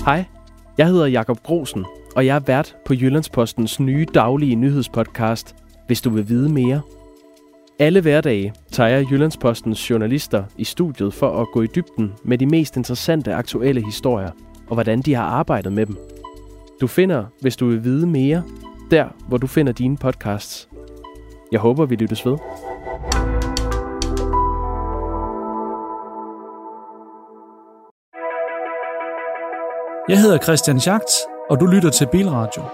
Hej, jeg hedder Jakob Grosen, og jeg er vært på Jyllandspostens nye daglige nyhedspodcast, Hvis du vil vide mere. Alle hverdage tager jeg Jyllandspostens journalister i studiet for at gå i dybden med de mest interessante aktuelle historier, og hvordan de har arbejdet med dem. Du finder, Hvis du vil vide mere, der hvor du finder dine podcasts. Jeg håber, vi lyttes ved. Jeg hedder Christian Schacht, og du lytter til Bilradio.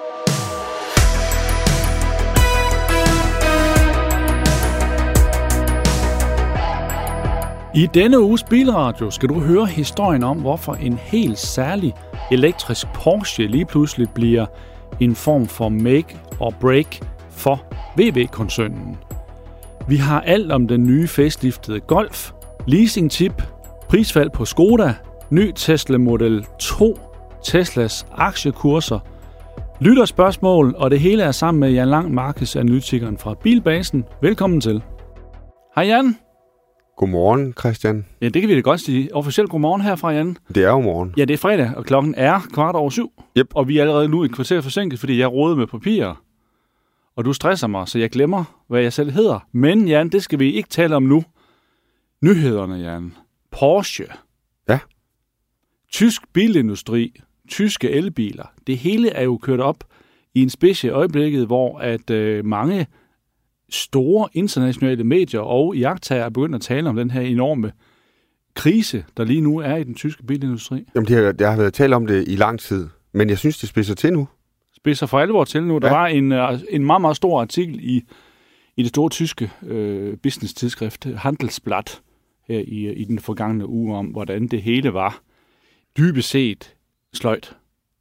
I denne uges Bilradio skal du høre historien om, hvorfor en helt særlig elektrisk Porsche lige pludselig bliver en form for make or break for VW-koncernen. Vi har alt om den nye faceliftede Golf, leasing-tip, prisfald på Skoda, ny Tesla Model 2, Teslas aktiekurser, lytterspørgsmål, og det hele er sammen med Jan Lang, markedsanalytikeren fra Bilbasen. Velkommen til. Hej Jan. Godmorgen, Christian. Ja, det kan vi da godt sige. Officielt godmorgen herfra, Jan. Det er jo morgen. Ja, det er fredag, og klokken er 7:15. Yep. Og vi er allerede nu et kvarter forsinket, fordi jeg rodede med papirer. Og du stresser mig, så jeg glemmer, hvad jeg selv hedder. Men Jan, det skal vi ikke tale om nu. Nyhederne, Jan. Porsche. Ja. Tysk bilindustri. Tyske elbiler. Det hele er jo kørt op i en spids i øjeblikket, hvor at mange store internationale medier og iagttagere er begyndt at tale om den her enorme krise, der lige nu er i den tyske bilindustri. Jamen, der har været talt om det i lang tid, men jeg synes, det spidser til nu. Spidser for alvor til nu. Der var en meget, meget stor artikel i det store tyske business-tidsskrift Handelsblatt her i den forgangne uge om, hvordan det hele var dybest set sløjt.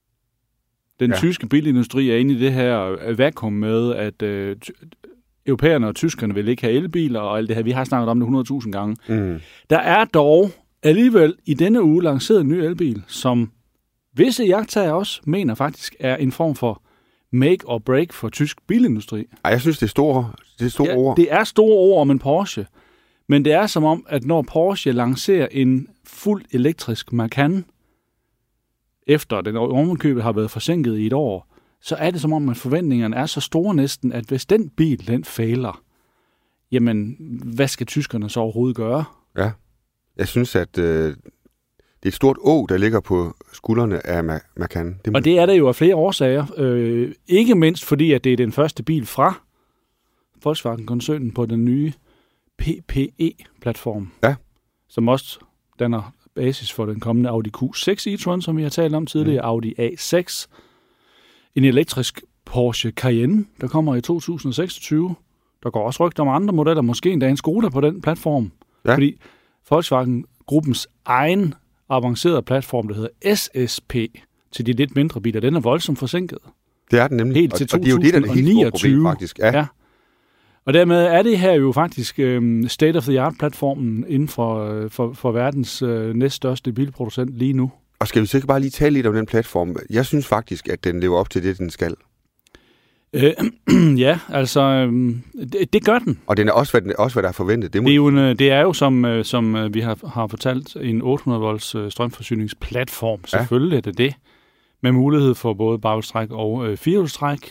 Den tyske bilindustri er inde i det her vakuum med, at europæerne og tyskerne vil ikke have elbiler og alt det her. Vi har snakket om det 100.000 gange. Mm. Der er dog alligevel i denne uge lanceret en ny elbil, som visse iagttagere også mener faktisk er en form for make or break for tysk bilindustri. Ej, jeg synes, det er store ord. Det er store ord om en Porsche. Men det er som om, at når Porsche lancerer en fuld elektrisk Macan, efter den ovenkøbet har været forsinket i et år, så er det som om, at forventningerne er så store næsten, at hvis den bil, den fejler, jamen, hvad skal tyskerne så overhovedet gøre? Ja, jeg synes, at det er et stort å, der ligger på skuldrene af Macan. Og det er der jo af flere årsager. Ikke mindst fordi, at det er den første bil fra Volkswagen-koncernen på den nye PPE-platform, som også danner basis for den kommende Audi Q6 e-tron, som vi har talt om tidligere, Audi A6, en elektrisk Porsche Cayenne, der kommer i 2026. Der går også rygter om andre modeller, måske endda en Skoda på den platform. Ja. Fordi Volkswagen-gruppens egen avancerede platform, der hedder SSP, til de lidt mindre biler, den er voldsomt forsinket. Det er den nemlig. Helt til 2029. Og det er jo det, der er helt store problem, faktisk. Ja. Og dermed er det her jo faktisk state-of-the-art-platformen inden for verdens næststørste bilproducent lige nu. Og skal vi så ikke bare lige tale lidt om den platform? Jeg synes faktisk, at den lever op til det, den skal. Ja, altså, det gør den. Og den er også, hvad der er forventet. Det er jo som vi har fortalt, en 800 volts strømforsyningsplatform. Selvfølgelig er det. Med mulighed for både baghjulstræk og firehjulstræk.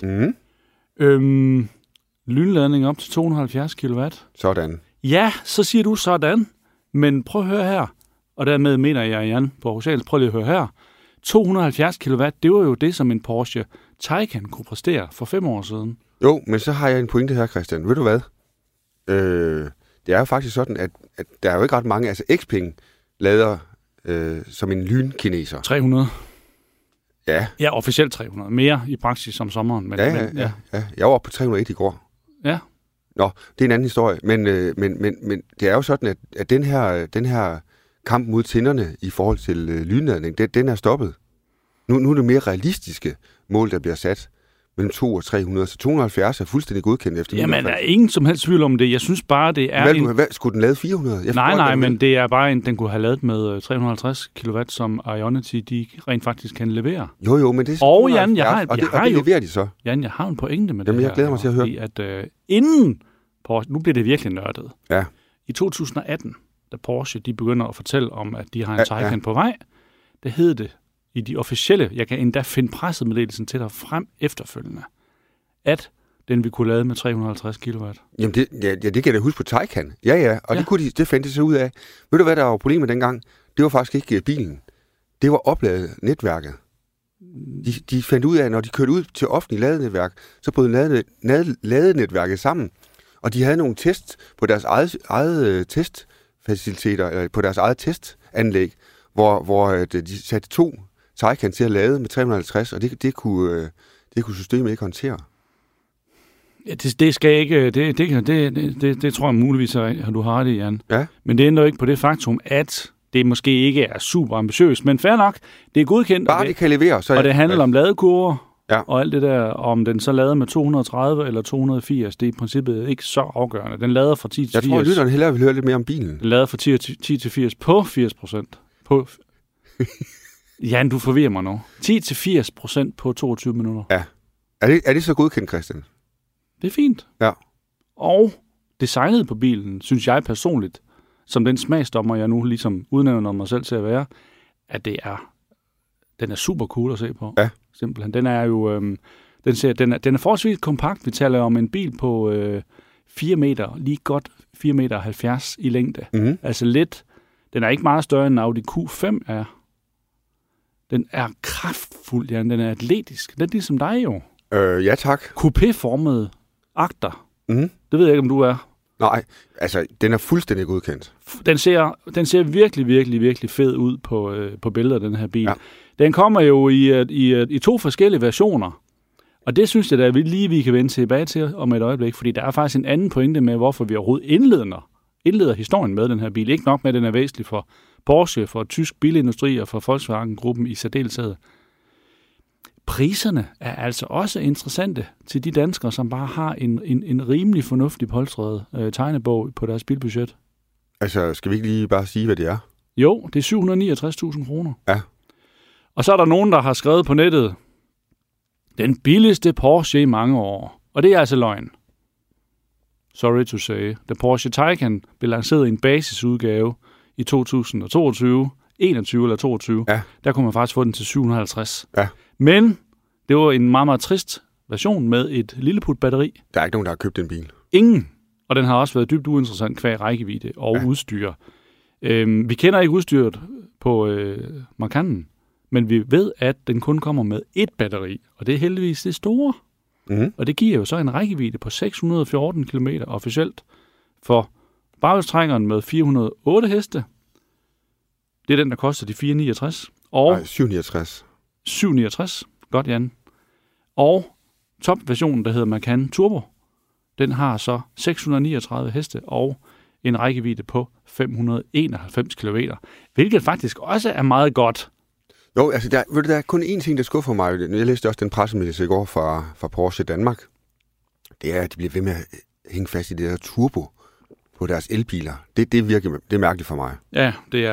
Lynladning op til 270 kW. Sådan. Ja, så siger du sådan. Men prøv at høre her. Og dermed mener jeg, Jan, på Rosales, prøv lige at høre her. 270 kW, det var jo det, som en Porsche Taycan kunne præstere for 5 år siden. Jo, men så har jeg en pointe her, Christian. Ved du hvad? Det er jo faktisk sådan, at der er jo ikke ret mange, altså Xpeng lader som en lynkineser. 300. Ja. Ja, officielt 300. Mere i praksis om sommeren. Men, ja. Jeg var oppe på 301 i går. Ja. Nå, det er en anden historie. Men det er jo sådan, at den her kamp mod tænderne i forhold til lynladning, den er stoppet. Nu er det mere realistiske mål, der bliver sat mellem 200 og 300, så 270 er fuldstændig godkendt efter. Jamen, der er ingen som helst tvivl om det. Jeg synes bare, det er Hvad skulle den lade 400? Nej, men det er bare den kunne have lavet med 350 kW, som Ionity, de rent faktisk kan levere. Jo, men det er... Og Jan, det leverer de så. Jan, jeg har en pointe med Jamen, det her. jeg glæder mig til at høre. Fordi at inden Porsche, nu bliver det virkelig nørdet. Ja. I 2018, da Porsche, de begynder at fortælle om, at de har en Taycan på vej, der hed det i de officielle, jeg kan endda finde pressemeddelelsen til dig frem efterfølgende, at den vi kunne lade med 350 kW. Jamen, det kan jeg da huske på Taycan. Ja, og det fandt de så ud af. Ved du, hvad der var problemet dengang? Det var faktisk ikke bilen. Det var opladet netværket. De fandt ud af, når de kørte ud til offentlig ladenetværk, så brød ladenetværket sammen. Og de havde nogle test på deres eget testfaciliteter, eller på deres eget testanlæg, hvor de satte 2 Taycan til at lade med 350, og det kunne systemet ikke håndtere. Ja, det skal ikke, det tror jeg muligvis, at du har det, Jan. Ja. Men det ændrer ikke på det faktum, at det måske ikke er super ambitiøst, men fair nok, det er godkendt. Bare det kan levere. Så og det handler om ladekurver, og alt det der, om den så lader med 230 eller 280, det er i princippet ikke så afgørende. Den lader fra 10 til 80. Jeg tror, at lytteren hellere vil høre lidt mere om bilen. Den lader fra 10 til 80 på 80%. Jan, du forvirrer mig nu. 10 til 80% på 22 minutter. Ja. Er det så godkendt, Christian? Det er fint. Ja. Og designet på bilen, synes jeg personligt, som den smagsdommer, jeg nu ligesom udnævner mig selv til at være, at den er super cool at se på. Ja. Simpelthen. Den er jo, den er forholdsvis kompakt. Vi taler om en bil på 4 meter, lige godt 4,70 meter i længde. Mm-hmm. Altså lidt. Den er ikke meget større end en Audi Q5 er. Den er kraftfuld, Jan. Den er atletisk. Lidt ligesom dig jo. Ja, tak. Coupé-formet agter. Mm-hmm. Det ved jeg ikke, om du er. Nej, altså, den er fuldstændig godkendt. Den ser virkelig, virkelig, virkelig fed ud på billeder, den her bil. Ja. Den kommer jo i 2 forskellige versioner. Og det synes jeg, da vi kan vende tilbage til om et øjeblik, fordi der er faktisk en anden pointe med, hvorfor vi overhovedet indleder historien med den her bil. Ikke nok med, at den er væsentlig for Porsche, for tysk bilindustri og for Volkswagen-gruppen i særdeleshed. Priserne er altså også interessante til de danskere, som bare har en rimelig fornuftig polstret tegnebog på deres bilbudget. Altså, skal vi ikke lige bare sige, hvad det er? Jo, det er 769.000 kroner. Ja. Og så er der nogen, der har skrevet på nettet, den billigste Porsche i mange år. Og det er altså løgn. Sorry to say. Da Porsche Taycan blev lanceret i en basisudgave i 2022, 21 eller 22, der kunne man faktisk få den til 750. Ja. Men det var en meget, meget trist version med et lilleput-batteri. Der er ikke nogen, der har købt den bil. Ingen. Og den har også været dybt uinteressant kvad rækkevidde og udstyr. Vi kender ikke udstyret på Macanen, men vi ved, at den kun kommer med 1 batteri, og det er heldigvis det store. Mm-hmm. Og det giver jo så en rækkevidde på 614 km officielt for baghjulstrækkeren med 408 heste. Det er den, der koster de 469. Og 769. 769. Godt, Jan. Og topversionen, der hedder Macan Turbo, den har så 639 heste og en rækkevidde på 591 km, hvilket faktisk også er meget godt. Jo, altså der er kun én ting, der skuffer mig. Jeg læste også den pressemeddelelse i går fra Porsche Danmark. Det er, at de bliver ved med at hænge fast i det der turbo på deres elbiler. Det er mærkeligt for mig. Ja, det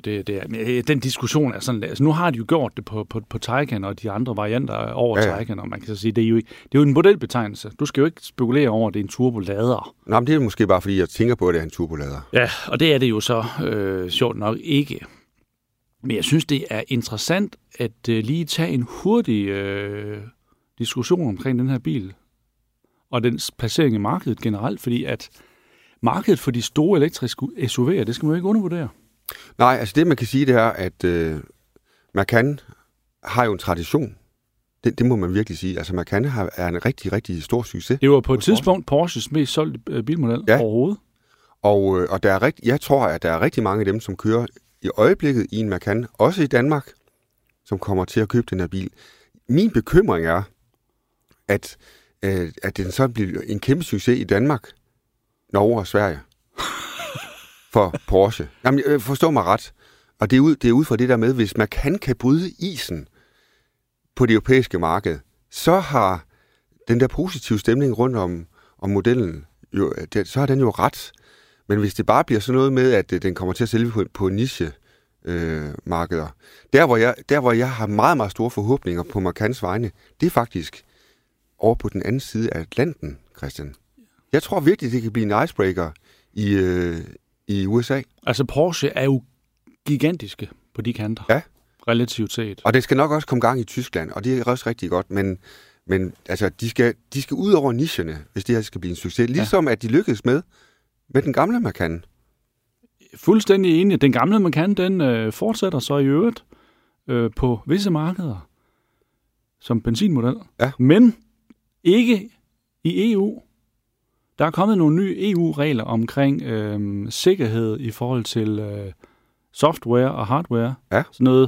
er. Den diskussion er sådan, altså nu har de jo gjort det på Taycan og de andre varianter over Taycan, og man kan så sige, det er jo en modelbetegnelse. Du skal jo ikke spekulere over, at det er en turbolader. Nej, men det er måske bare, fordi jeg tænker på, at det er en turbolader. Ja, og det er det jo så sjovt nok ikke. Men jeg synes, det er interessant at lige tage en hurtig diskussion omkring den her bil og dens placering i markedet generelt, fordi at markedet for de store elektriske SUV'er, det skal man jo ikke undervurdere. Nej, altså det man kan sige, det er, at Macan har jo en tradition. Det må man virkelig sige. Altså Macan er en rigtig, rigtig stor succes. Det var på et tidspunkt Porsches mest solgte bilmodel overhovedet. Og der jeg tror, at der er rigtig mange af dem, som kører i øjeblikket i en Macan, også i Danmark, som kommer til at købe den her bil. Min bekymring er, at den så bliver en kæmpe succes i Danmark, Norge og Sverige for Porsche. Jamen, forstå mig ret. Og det er ud fra det der med, hvis Macan kan bryde isen på det europæiske marked, så har den der positive stemning rundt om modellen, så har den jo ret. Men hvis det bare bliver sådan noget med, at den kommer til at sælge på niche markeder, der hvor jeg har meget, meget store forhåbninger på Macans vegne, det er faktisk over på den anden side af Atlanten, Christian. Jeg tror virkelig, det kan blive en icebreaker i USA. Altså Porsche er jo gigantiske på de kanter. Ja. relativt set. Og det skal nok også komme gang i Tyskland, og det er også rigtig godt, men altså, de skal ud over nicherne, hvis det her skal blive en succes. Ligesom at de lykkedes med den gamle Macan. Fuldstændig enig. Den gamle Macan, den fortsætter så i øvrigt på visse markeder som benzinmodel. Ja. Men ikke i EU. Der er kommet nogle nye EU-regler omkring sikkerhed i forhold til software og hardware. Ja. Sådan noget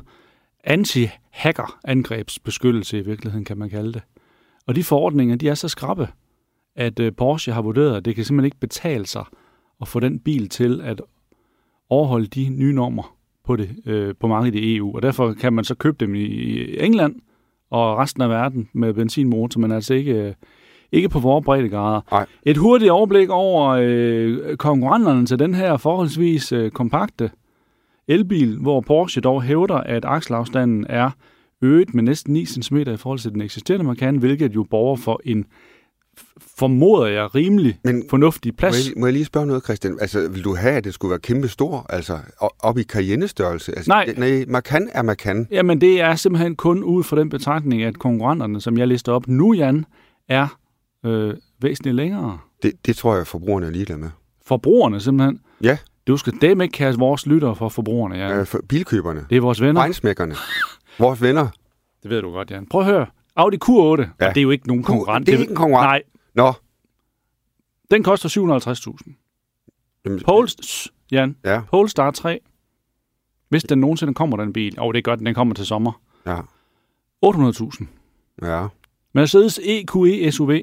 anti-hacker-angrebsbeskyttelse i virkeligheden, kan man kalde det. Og de forordninger, de er så skrappe, at Porsche har vurderet, at det kan simpelthen ikke betale sig at få den bil til at overholde de nye normer på markedet i EU. Og derfor kan man så købe dem i England og resten af verden med benzinmotor, men altså ikke på vores breddegrader. Nej. Et hurtigt overblik over konkurrenterne til den her forholdsvis kompakte elbil, hvor Porsche dog hævder, at akselafstanden er øget med næsten 9 cm i forhold til den eksisterende Macan, hvilket jo borger for en, formoder jeg, rimelig fornuftig plads. Må jeg lige spørge noget, Christian? Altså, vil du have, at det skulle være kæmpe stor, altså op i Cayenne-størrelse? Altså, nej, Macan er Macan. Jamen, det er simpelthen kun ud fra den betragtning, at konkurrenterne, som jeg lister op nu, Jan, er væsentligt længere. Det tror jeg, forbrugerne er ligeglade med. Forbrugerne simpelthen? Ja. Du skal dem ikke kalde vores lyttere for forbrugerne, Jan. For bilkøberne. Det er vores venner. Fejnsmækkerne. Vores venner. Det ved du godt, Jan. Prøv at høre. Audi Q8, og det er jo ikke nogen konkurrent. Det er ikke en konkurrent? Nej. Nå. Den koster 750.000. Polestar, Jan. Ja. Polestar 3. Hvis den nogensinde kommer, den bil. Det er godt, den kommer til sommer. Ja. 800.000. Ja. Mercedes EQE SUV.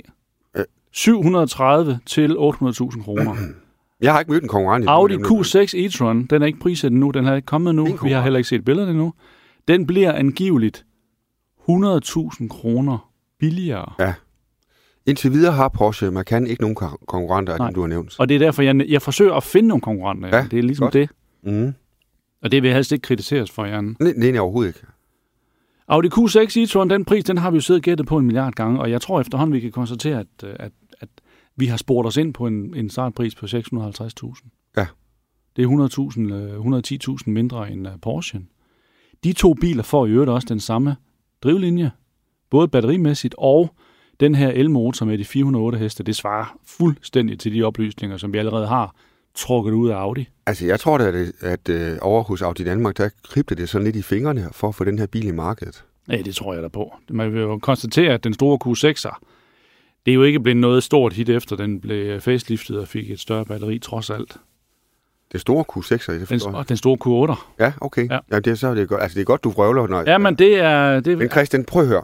730 til 800.000 kroner. Jeg har ikke mødt en konkurrent. Audi Q6 e-tron, den er ikke prissat endnu, den har ikke kommet nu. Vi har heller ikke set billederne endnu. Den bliver angiveligt 100.000 kroner billigere. Ja. Indtil videre har Porsche Macan ikke nogen konkurrenter, af dem du har nævnt. Og det er derfor, jeg forsøger at finde nogle konkurrenter. Ja, det er ligesom godt. Det. Mm. Og det vil helst ikke kritiseres for, Jan. Nej, overhovedet ikke. Audi Q6 e-tron, den pris, den har vi jo siddet gættet på 1 milliard gange, og jeg tror efterhånden, vi kan konstatere, at vi har spurgt os ind på en startpris på 650.000. Ja. Det er 110.000 mindre end Porsche. De to biler får i øvrigt også den samme drivlinje, både batterimæssigt og den her elmotor med de 408 heste. Det svarer fuldstændig til de oplysninger, som vi allerede har trukket ud af Audi. Altså, jeg tror da, at over hos Audi Danmark, der kribte det sådan lidt i fingrene for at få den her bil i markedet. Ja, det tror jeg da på. Man vil jo konstatere, at den store Q6'er, det er jo ikke blevet noget stort hit efter, den blev faceliftet og fik et større batteri, trods alt. Det store Q6'er, det forstår jeg. Den store Q8'er. Ja, okay. Ja. Ja, det er godt. Altså, det er godt, du vrøvler. Når, ja, men det er... Men Christian, prøv at høre.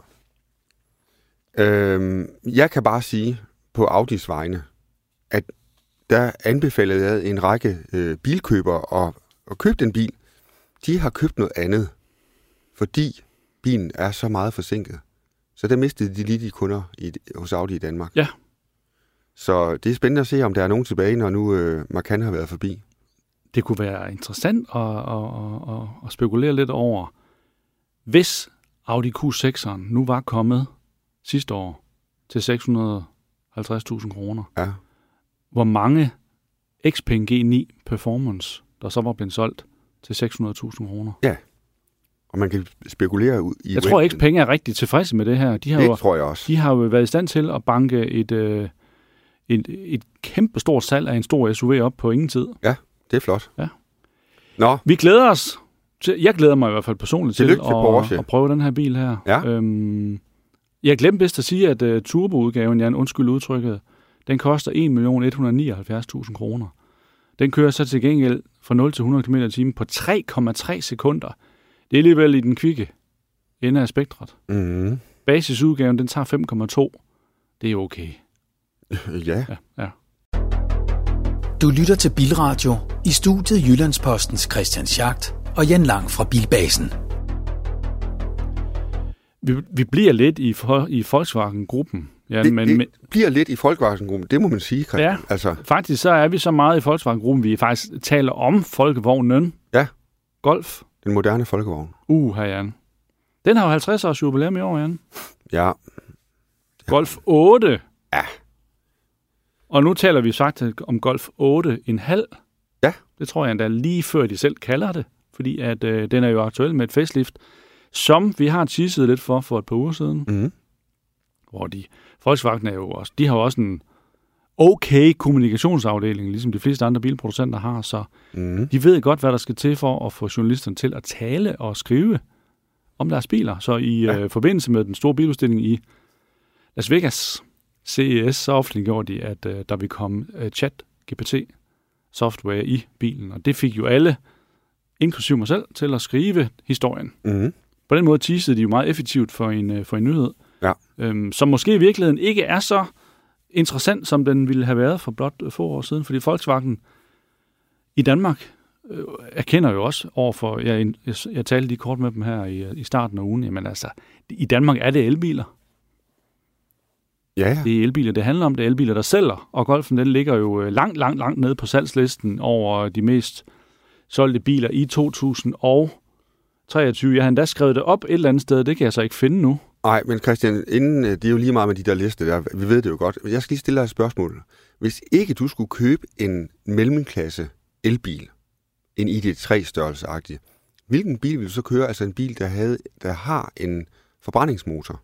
Jeg kan bare sige på Audis vegne, at der anbefalede jeg en række bilkøbere at købe den bil. De har købt noget andet, fordi bilen er så meget forsinket. Så der mistede de lige de kunder hos Audi i Danmark. Ja. Så det er spændende at se, om der er nogen tilbage, når nu Macan har været forbi. Det kunne være interessant at spekulere lidt over, hvis Audi Q6'eren nu var kommet sidste år til 650.000 kroner. Ja. Hvor mange Xpeng G9 Performance, der så var blevet solgt til 600.000 kroner. Ja, og man kan spekulere ud i... Jeg tror, at Xpeng er rigtig tilfredse med det her. Tror jeg også. De har jo været i stand til at banke et kæmpe stort salg af en stor SUV op på ingen tid. Ja, det er flot. Ja. Nå. Vi glæder os. Jeg glæder mig i hvert fald personligt til at prøve den her bil her. Ja. Jeg glemte bedst at sige, at turboudgaven, Jan, undskyld udtrykket, den koster 1.179.000 kroner. Den kører så til gengæld fra 0 til 100 km/t på 3,3 sekunder. Det er alligevel i den kvikke ende af spektret. Mm-hmm. Basisudgaven, den tager 5,2. Det er okay. Ja. Ja. Du lytter til Bilradio i studiet Jyllandspostens Christian Schacht og Jan Lang fra Bilbasen. Vi bliver lidt i Volkswagen-gruppen. Ja, det bliver lidt i Volkswagen-gruppen, det må man sige, Christian. Ja, altså. Faktisk så er vi så meget i Volkswagen-gruppen, vi faktisk taler om folkevognen. Ja. Golf. Den moderne folkevogn. Her, Jan. Den har jo 50 års jubilæum i år, Jan. Ja. Golf 8. Ja. Og nu taler vi sagt om Golf 8,5. Ja. Det tror jeg endda lige før de selv kalder det. fordi at den er jo aktuel med et facelift, som vi har teaset lidt for et par uger siden, hvor Volkswagen er jo også, de har jo også en okay kommunikationsafdeling, ligesom de fleste andre bilproducenter har, så de ved godt, hvad der skal til for at få journalisterne til at tale og skrive om deres biler. Så i forbindelse med den store biludstilling i Las Vegas, CES, så offentliggjorde de, at der vil komme chat-GPT-software i bilen, og det fik jo alle, inklusive mig selv, til at skrive historien. På den måde teasede de jo meget effektivt for en nyhed, som måske i virkeligheden ikke er så interessant, som den ville have været for blot få år siden, fordi Volkswagen i Danmark erkender jo også overfor, jeg talte lige kort med dem her i starten af ugen, jamen altså, i Danmark er det elbiler. Ja. Det er elbiler, det handler om, det er elbiler, der sælger, og Golfen, den ligger jo langt nede på salgslisten over de mest solgte biler i 2023. Jeg har endda skrevet det op et eller andet sted, det kan jeg så ikke finde nu. Nej, men Christian, det er jo lige meget med de der liste der, vi ved det jo godt. Jeg skal lige stille dig et spørgsmål. Hvis ikke du skulle købe en mellemklasse elbil, en ID3-størrelse-agtig, hvilken bil vil du så køre? Altså en bil, der har en forbrændingsmotor?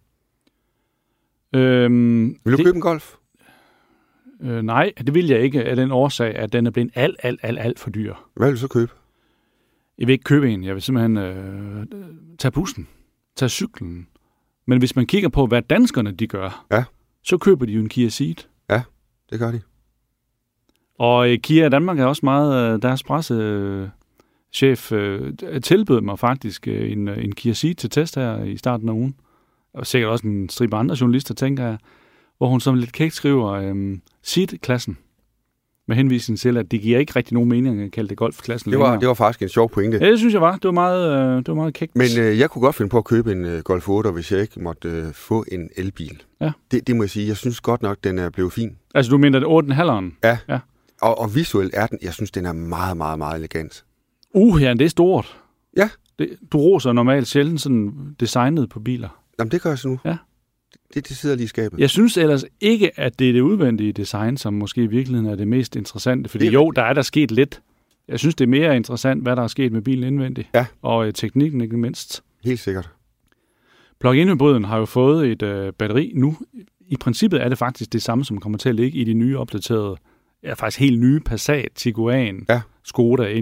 Vil du købe en Golf? Nej, det vil jeg ikke af den årsag, at den er blevet alt for dyr. Hvad vil du så købe? Jeg vil ikke købe en. Jeg vil simpelthen tage bussen, tage cyklen. Men hvis man kigger på, hvad danskerne de gør, så køber de jo en Kia Ceed. Ja, det gør de. Og Kia Danmark er også meget, deres pressechef tilbød mig faktisk en Kia Ceed til test her i starten af ugen. Og sikkert også en stribe andre journalister, tænker jeg, hvor hun som lidt kægt skriver Ceed-klassen. Med henvisning til, at det giver ikke rigtig nogen mening at kalde det Golf-klassen længere. Det var faktisk en sjov pointe. Ja, det synes jeg var. Det var meget kægt. Men jeg kunne godt finde på at købe en Golf 8, hvis jeg ikke måtte få en elbil. Ja. Det må jeg sige. Jeg synes godt nok, den er blevet fin. Altså, du mener det 8,5'eren? Ja. Og visuelt er den, jeg synes, den er meget, meget, meget elegant. Ja, det er stort. Ja. Du roser normalt sjældent sådan designet på biler. Jamen, det gør jeg så nu. Ja. Det sidder lige i skabet. Jeg synes ellers ikke, at det er det udvendige design, som måske i virkeligheden er det mest interessante. Fordi der er der sket lidt. Jeg synes, det er mere interessant, hvad der er sket med bilen indvendigt. Ja. Og teknikken ikke mindst. Helt sikkert. Plug-in-hybriden har jo fået et batteri nu. I princippet er det faktisk det samme, som kommer til at ligge i de nye opdaterede, faktisk helt nye Passat, Tiguan, Skoda,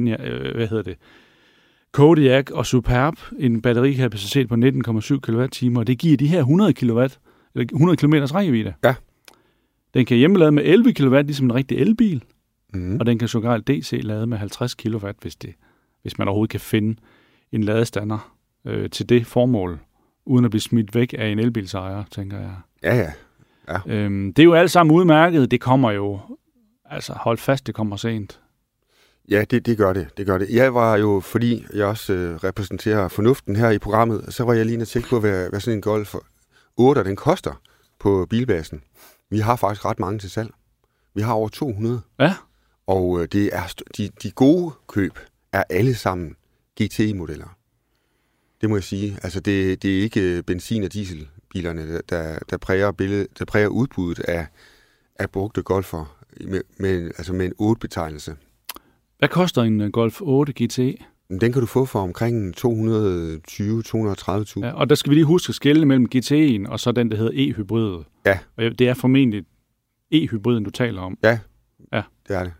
Kodiaq og Superb, en batterikapacitet på 19,7 kWh, og det giver de her 100 km rækkevidde. Ja. Den kan hjemmelade med 11 kW, ligesom en rigtig elbil, og den kan sågar DC-lade med 50 kW, hvis man overhovedet kan finde en ladestander til det formål, uden at blive smidt væk af en elbilsejer, tænker jeg. Ja. Det er jo alt sammen udmærket. Det kommer jo, altså hold fast, det kommer sent. Ja, det gør det. Jeg var jo, fordi jeg også repræsenterer fornuften her i programmet, så var jeg lige nødt til på, hvad sådan en Golf 8 den koster på Bilbasen. Vi har faktisk ret mange til salg. Vi har over 200. Ja. Og det er de gode køb er alle sammen GTI-modeller. Det må jeg sige. Altså, det er ikke benzin- og dieselbilerne, der præger udbuddet af brugte Golfer med en 8-betegnelse. Hvad koster en Golf 8 GTI? Den kan du få for omkring 220-230.000. Ja, og der skal vi lige huske at skelne mellem GTI'en og så den, der hedder e-hybride. Ja. Og det er formentlig e-hybriden, du taler om. Ja, det er det.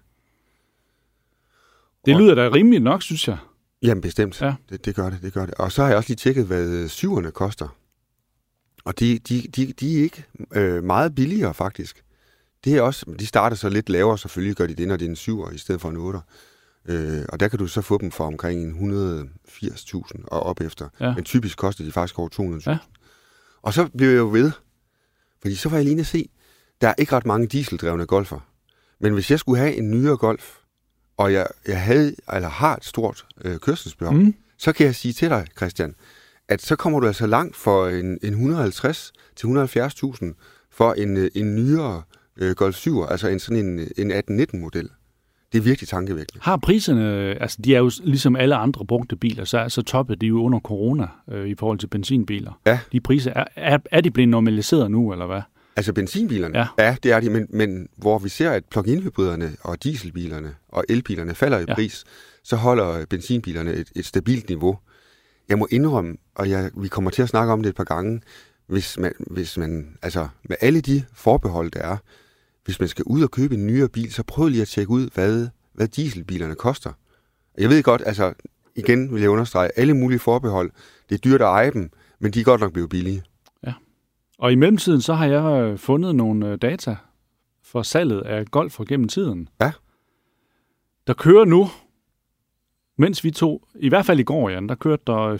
Det lyder da rimeligt nok, synes jeg. Jamen bestemt. Ja. Det gør det. Og så har jeg også lige tjekket, hvad 7'erne koster. Og de er ikke meget billigere, faktisk. Det er også, de starter så lidt lavere, selvfølgelig gør de det, når det er en 7'er i stedet for en 8'er. Og der kan du så få dem for omkring 180.000 og op efter. Ja. Men typisk koster de faktisk over 200.000. Ja. Og så blev jeg jo ved, fordi så var jeg lige at se, der er ikke ret mange dieseldrevne Golfer. Men hvis jeg skulle have en nyere Golf, og jeg har et stort kørselsbehov, så kan jeg sige til dig, Christian, at så kommer du altså langt for en 150.000 til 170.000 for en nyere Golf 7, altså sådan en 18-19-model. Det er virkelig tankevækkende. Har priserne, altså de er jo ligesom alle andre brugte biler, så toppede de jo under corona i forhold til benzinbiler. Ja. De priser, er de blevet normaliseret nu, eller hvad? Altså benzinbilerne? Ja, det er de, men hvor vi ser, at plug-in-hybriderne og dieselbilerne og elbilerne falder i pris, så holder benzinbilerne et stabilt niveau. Jeg må indrømme, og vi kommer til at snakke om det et par gange, hvis man altså med alle de forbehold, der er, hvis man skal ud og købe en nyere bil, så prøv lige at tjekke ud, hvad dieselbilerne koster. Jeg ved godt, altså igen vil jeg understrege, alle mulige forbehold, det er dyrt at eje dem, men de er godt nok blevet billige. Ja, og i mellemtiden så har jeg fundet nogle data for salget af Golf gennem tiden. Ja. Der kører nu, mens vi to, i hvert fald i går, Jan, der kørte der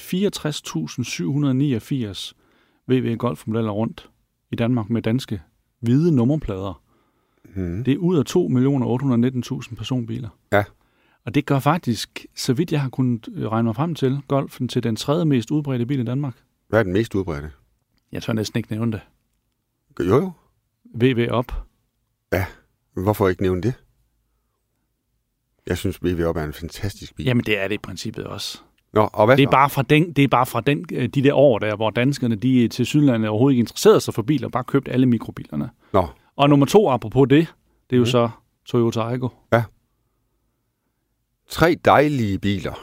64.789 VW Golf-modeller rundt i Danmark med danske hvide nummerplader. Det er ud af 2.819.000 personbiler. Ja. Og det gør faktisk, så vidt jeg har kunnet regne mig frem til, Golfen til den tredje mest udbredte bil i Danmark. Hvad er den mest udbredte? Jeg tør næsten ikke nævne det. Jo. VW Up. Ja, hvorfor ikke nævne det? Jeg synes, VW Up er en fantastisk bil. Jamen, det er det i princippet også. Nå, og hvad det er bare fra de der år der, hvor danskerne, de til Sydlandet overhovedet ikke interesserede sig for biler, bare købte alle mikrobilerne. Nå. Og nummer 2, apropos det er jo så Toyota Aygo. Ja. 3 dejlige biler.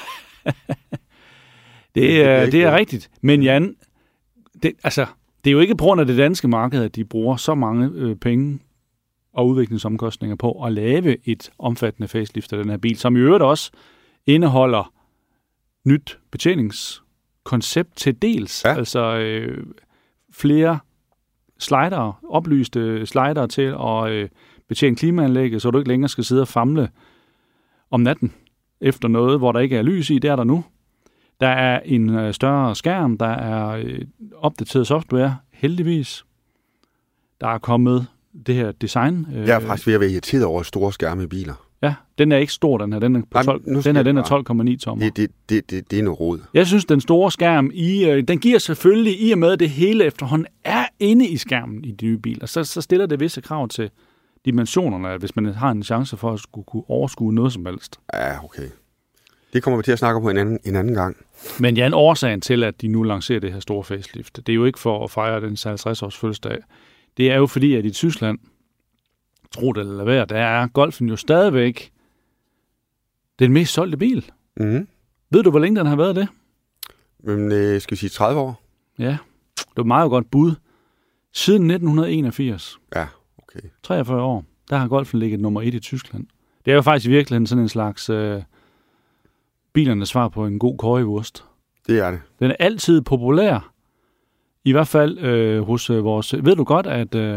det er rigtigt. Men Jan, det er jo ikke på grund af det danske marked, at de bruger så mange penge og udviklingsomkostninger på at lave et omfattende facelift af den her bil, som i øvrigt også indeholder nyt betjeningskoncept til dels. Ja. Altså flere slider, oplyste slider til at betjene klimaanlægget, så du ikke længere skal sidde og famle om natten efter noget, hvor der ikke er lys i. Det er der nu. Der er en større skærm, der er opdateret software, heldigvis. Der er kommet det her design. Jeg er faktisk ved at være irriteret over store skærme i biler. Ja, den er ikke stor, den her. Den er 12,9 tommer. Det er noget rod. Jeg synes, den store skærm, den giver selvfølgelig, i og med det hele efterhånden er inde i skærmen i de nye biler. Så stiller det visse krav til dimensionerne, hvis man har en chance for at skulle kunne overskue noget som helst. Ja, okay. Det kommer vi til at snakke om på en anden gang. Men Jan, årsagen til, at de nu lancerer det her store facelift, det er jo ikke for at fejre den 50-års fødselsdag. Det er jo fordi, at i Tyskland, tro det eller hvad, der er Golfen jo stadigvæk den mest solgte bil. Mm-hmm. Ved du, hvor længe den har været det? Men, skal vi sige 30 år? Ja, det var meget godt bud. Siden 1981. Ja, okay. 43 år, der har Golfen ligget nummer 1 i Tyskland. Det er jo faktisk i virkeligheden sådan en slags bilernes svar på en god currywurst. Det er det. Den er altid populær. I hvert fald hos vores... Ved du godt,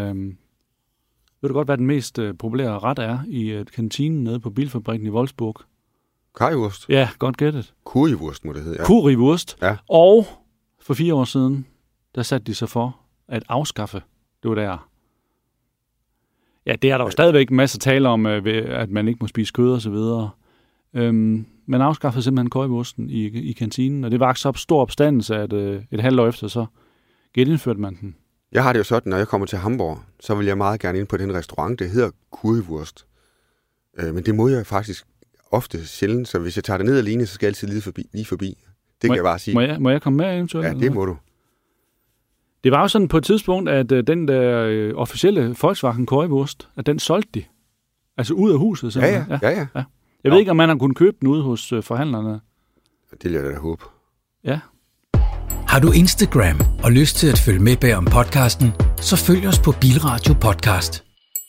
hvad den mest populære ret er i kantinen nede på bilfabrikken i Wolfsburg? Currywurst? Ja, godt gættet. Currywurst må det hedde, ja. Currywurst. Ja. Og for 4 år siden, der satte de sig for at afskaffe. Det var der. Ja, det er der jo stadigvæk en masse tale om, at man ikke må spise kød og så videre. Man afskaffede simpelthen currywursten i kantinen, og det var så stor opstandelse, at et halvt år efter, så genindførte man den. Jeg har det jo sådan, når jeg kommer til Hamburg, så vil jeg meget gerne ind på den restaurant, det hedder Currywurst. Men det må jeg faktisk ofte sjældent, så hvis jeg tager det ned alene, så skal jeg altid lige forbi. Det kan jeg bare sige. Må jeg komme med eventuelt? Ja, det må du. Det var jo sådan på et tidspunkt, at den der officielle Volkswagen Currywurst, at den solgte de. Altså ud af huset. Ja. Jeg ved ikke, om man har kunnet købe den ude hos forhandlerne. Det vil jeg da håbe. Ja. Har du Instagram og lyst til at følge med bag om podcasten, så følg os på Bilradio Podcast.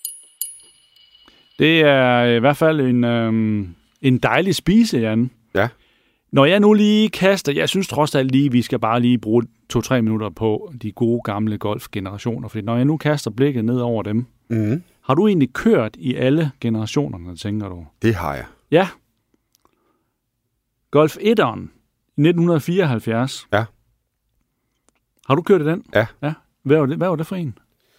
Det er i hvert fald en dejlig spise, Jan. Ja. Når jeg nu lige kaster, jeg synes trods alt lige, vi skal bare lige bruge 2-3 minutter på de gode gamle Golf-generationer, fordi når jeg nu kaster blikket ned over dem, har du egentlig kørt i alle generationerne, tænker du? Det har jeg. Ja. Golf 1'eren i 1974. Ja. Har du kørt i den? Ja. Hvad var det for en?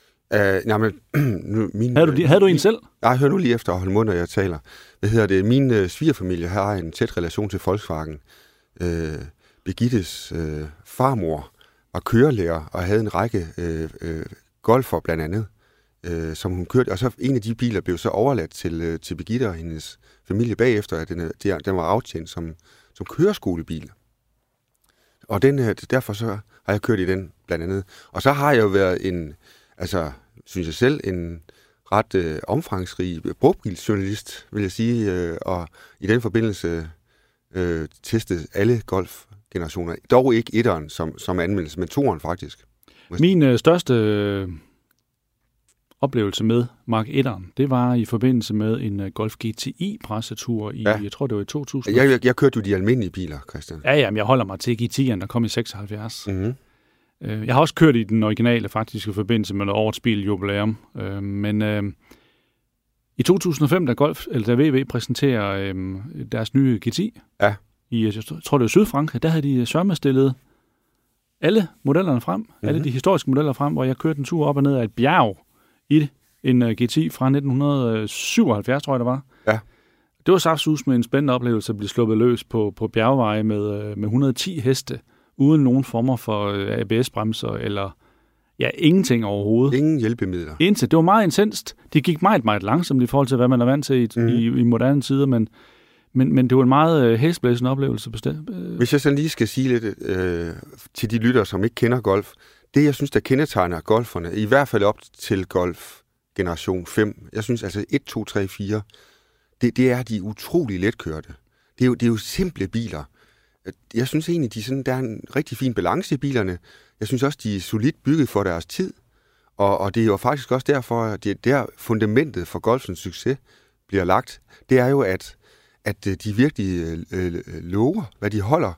Havde du en selv? Nej, hør nu lige efter at holde mund, når jeg taler. Min svigerfamilie har en tæt relation til Volkswagen. Birgittes farmor var kørelærer og havde en række golfer blandt andet, som hun kørte. Og så en af de biler blev så overladt til Birgitte og hendes familie bagefter, at den var aftjent som køreskolebil. Og derfor så har jeg kørt i den blandt andet. Og så har jeg jo været synes jeg selv, en ret omfangsrig brugtbilsjournalist, vil jeg sige, og i den forbindelse testet alle golfgenerationer. Dog ikke etteren som anmeldelse, men toeren faktisk. Min største oplevelse med Mark 1'eren, det var i forbindelse med en Golf GTI-pressetur i, jeg tror det var i 2000. Jeg kørte jo de almindelige biler, Christian. Ja, men jeg holder mig til GT'eren, der kom i 76. Mm-hmm. Jeg har også kørt i den originale faktisk i forbindelse med årets biljubilæum. Men i 2005, da VW præsenterer deres nye GTI, i, jeg tror det var Sydfrankrig, der havde de sørme stillet alle modellerne frem, alle de historiske modeller frem, hvor jeg kørte en tur op og ned af et bjerg i en GTI fra 1977, tror jeg det var. Ja. Det var saftsus med en spændende oplevelse at blive sluppet løs på bjergveje med 110 heste, uden nogen former for ABS-bremser eller ingenting overhovedet. Ingen hjælpemidler. Indtil. Det var meget intenst. Det gik meget, meget langsomt i forhold til, hvad man er vant til i moderne tider, men det var en meget hæsblæsende oplevelse bestemt. Hvis jeg så lige skal sige lidt til de lyttere, som ikke kender golf, det jeg synes, der kendetegner golferne, i hvert fald op til golf generation 5, jeg synes altså 1, 2, 3, 4, det er de utrolig letkørte. Det er jo simple biler. Jeg synes egentlig, der er en rigtig fin balance i bilerne. Jeg synes også, de er solidt bygget for deres tid. Og det er jo faktisk også derfor, at det der fundamentet for golfens succes bliver lagt. Det er jo, at de virkelig lover, hvad de holder,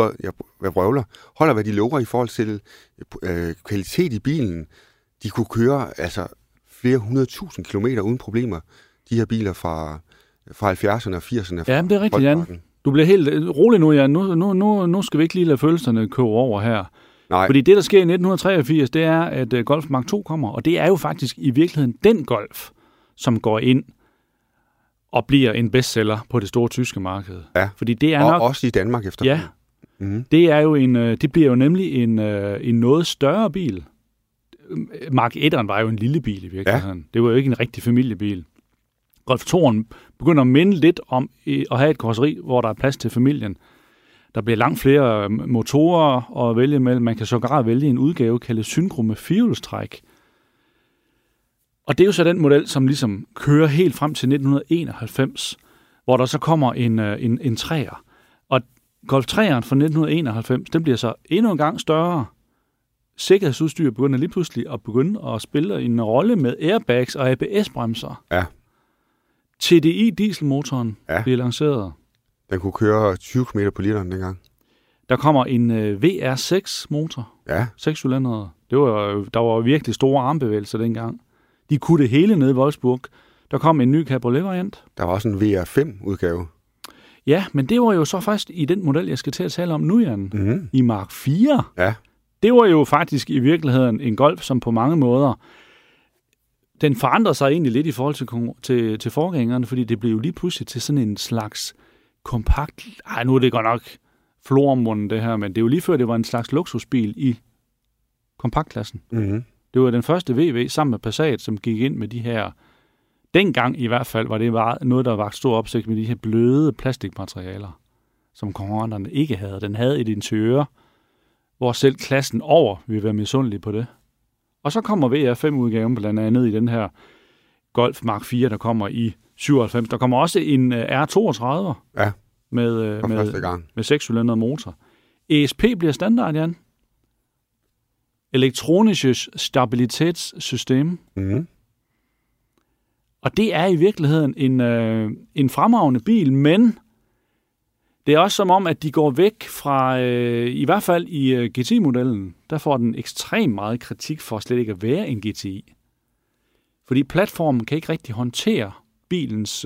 holder, hvad de lover i forhold til kvalitet i bilen. De kunne køre altså flere 100.000 kilometer uden problemer, de her biler fra 70'erne og 80'erne. Ja, det er rigtigt, Jan. Du bliver helt rolig nu, Jan. Nu skal vi ikke lige lade følelserne købe over her. Nej. Fordi det, der sker i 1983, det er, at Golf Mark 2 kommer, og det er jo faktisk i virkeligheden den Golf, som går ind og bliver en bestseller på det store tyske marked. Ja, fordi det er og nok, også i Danmark efterhånden. Ja, det er jo det bliver jo nemlig en noget større bil. Mark 1'eren var jo en lille bil i virkeligheden. Ja. Det var jo ikke en rigtig familiebil. Golf 2'eren begynder at minde lidt om at have et karosseri, hvor der er plads til familien. Der bliver langt flere motorer at vælge mellem. Man kan sågar vælge en udgave kaldet Synchro med firehjulstræk. Og det er jo så den model, som ligesom kører helt frem til 1991, hvor der så kommer en træer. Og Golf 3'eren fra 1991, den bliver så endnu en gang større. Sikkerhedsudstyr begynder lige pludselig at spille en rolle med airbags og ABS-bremser. Ja. TDI-dieselmotoren bliver lanceret. Den kunne køre 20 km på literen dengang. Der kommer en VR6-motor. Ja. 6-cylindrede. Der var virkelig store armbevægelser dengang. De kunne det hele nede i Wolfsburg. Der kom en ny cabriolet-variant. Der var også en VR5-udgave. Ja, men det var jo så først i den model, jeg skal til at tale om nu, Jan. Mm-hmm. I Mark 4. Ja. Det var jo faktisk i virkeligheden en Golf, som på mange måder, den forandrede sig egentlig lidt i forhold til forgængerne, fordi det blev jo lige pludselig til sådan en slags kompakt... nu er det godt nok flormunden det her, men det er jo lige før, det var en slags luksusbil i kompaktklassen. Mm-hmm. Det var den første VW sammen med Passat, som gik ind med de her... Dengang i hvert fald var det noget, der var stor opsigt med de her bløde plastikmaterialer, som konkurrenterne ikke havde. Den havde et interiør, hvor selv klassen over ville være misundelig på det. Og så kommer VR5-udgaven blandt andet i den her Golf Mark 4, der kommer i 97. Der kommer også en R32 med 6-cylindret motor. ESP bliver standard, Jan. Elektronisches Stabilitätssystem. Mm. Og det er i virkeligheden en fremragende bil, men det er også som om, at de går væk fra, i hvert fald i GTI-modellen, der får den ekstremt meget kritik for slet ikke at være en GTI. Fordi platformen kan ikke rigtig håndtere bilens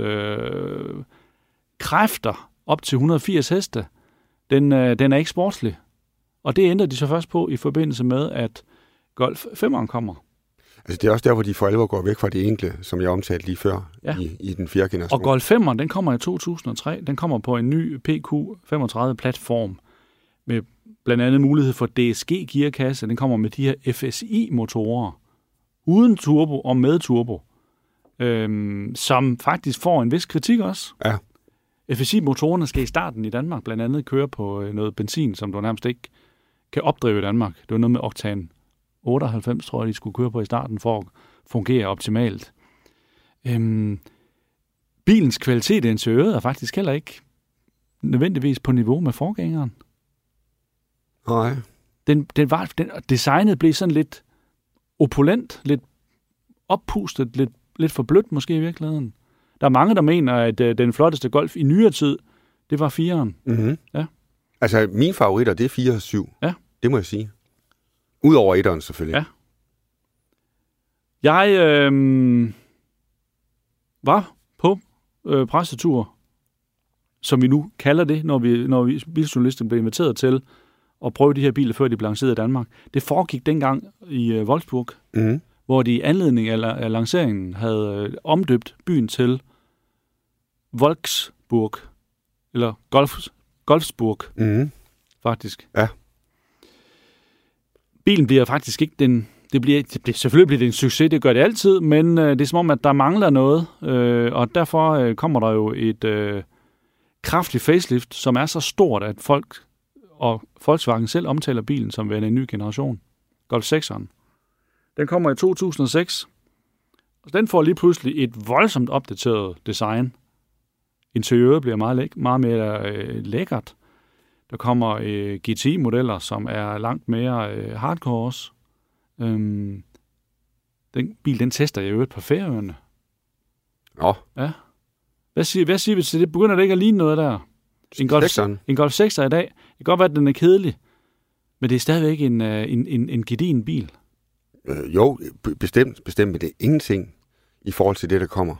kræfter op til 180 heste. Den er ikke sportslig. Og det ændrer de så først på i forbindelse med, at Golf 5'eren kommer. Altså det er også der, hvor de for alvor går væk fra det enkle, som jeg omtalte lige før i den 4. generation. Og Golf 5'eren, den kommer i 2003. Den kommer på en ny PQ35-platform med blandt andet mulighed for DSG-gearkasse. Den kommer med de her FSI-motorer uden turbo og med turbo, som faktisk får en vis kritik også. Ja. FSI-motorerne skal i starten i Danmark blandt andet køre på noget benzin, som du nærmest ikke kan opdrive i Danmark. Det var noget med oktan 98, tror jeg, de skulle køre på i starten for at fungere optimalt. Bilens kvalitet i interiøret er faktisk heller ikke nødvendigvis på niveau med forgængeren. Nej. Designet blev sådan lidt opulent, lidt oppustet, lidt for blødt måske i virkeligheden. Der er mange, der mener, at den flotteste Golf i nyere tid, det var 4'eren. Mm-hmm. Ja. Altså, mine favoritter, det er 4 og 7. Ja. Det må jeg sige. Udover 1'eren selvfølgelig. Ja. Jeg var på pressetur, som vi nu kalder det, når vi biljournalister blev inviteret til at prøve de her biler, før de blev lanceret i Danmark. Det foregik dengang i Wolfsburg, hvor de i anledning af lanceringen havde omdøbt byen til Volksburg, eller Golfsburg, faktisk. Ja. Bilen bliver faktisk ikke selvfølgelig bliver det en succes, det gør det altid, men det er som om, at der mangler noget, og derfor kommer der jo et kraftigt facelift, som er så stort, at folk og Volkswagen selv omtaler bilen som værende en ny generation. Golf 6'eren. Den kommer i 2006, og den får lige pludselig et voldsomt opdateret design. Interiøret bliver meget mere lækkert. Der kommer GTI-modeller, som er langt mere hardcore også. Den bil, den tester jeg jo på Færøerne. Ja. Hvad siger vi til det? Begynder det ikke at ligne noget der? En Golf 6'er i dag. Det kan godt være, at den er kedelig, men det er stadigvæk en gedigen bil. Jo, bestemt, men det er ingenting i forhold til det, der kommer.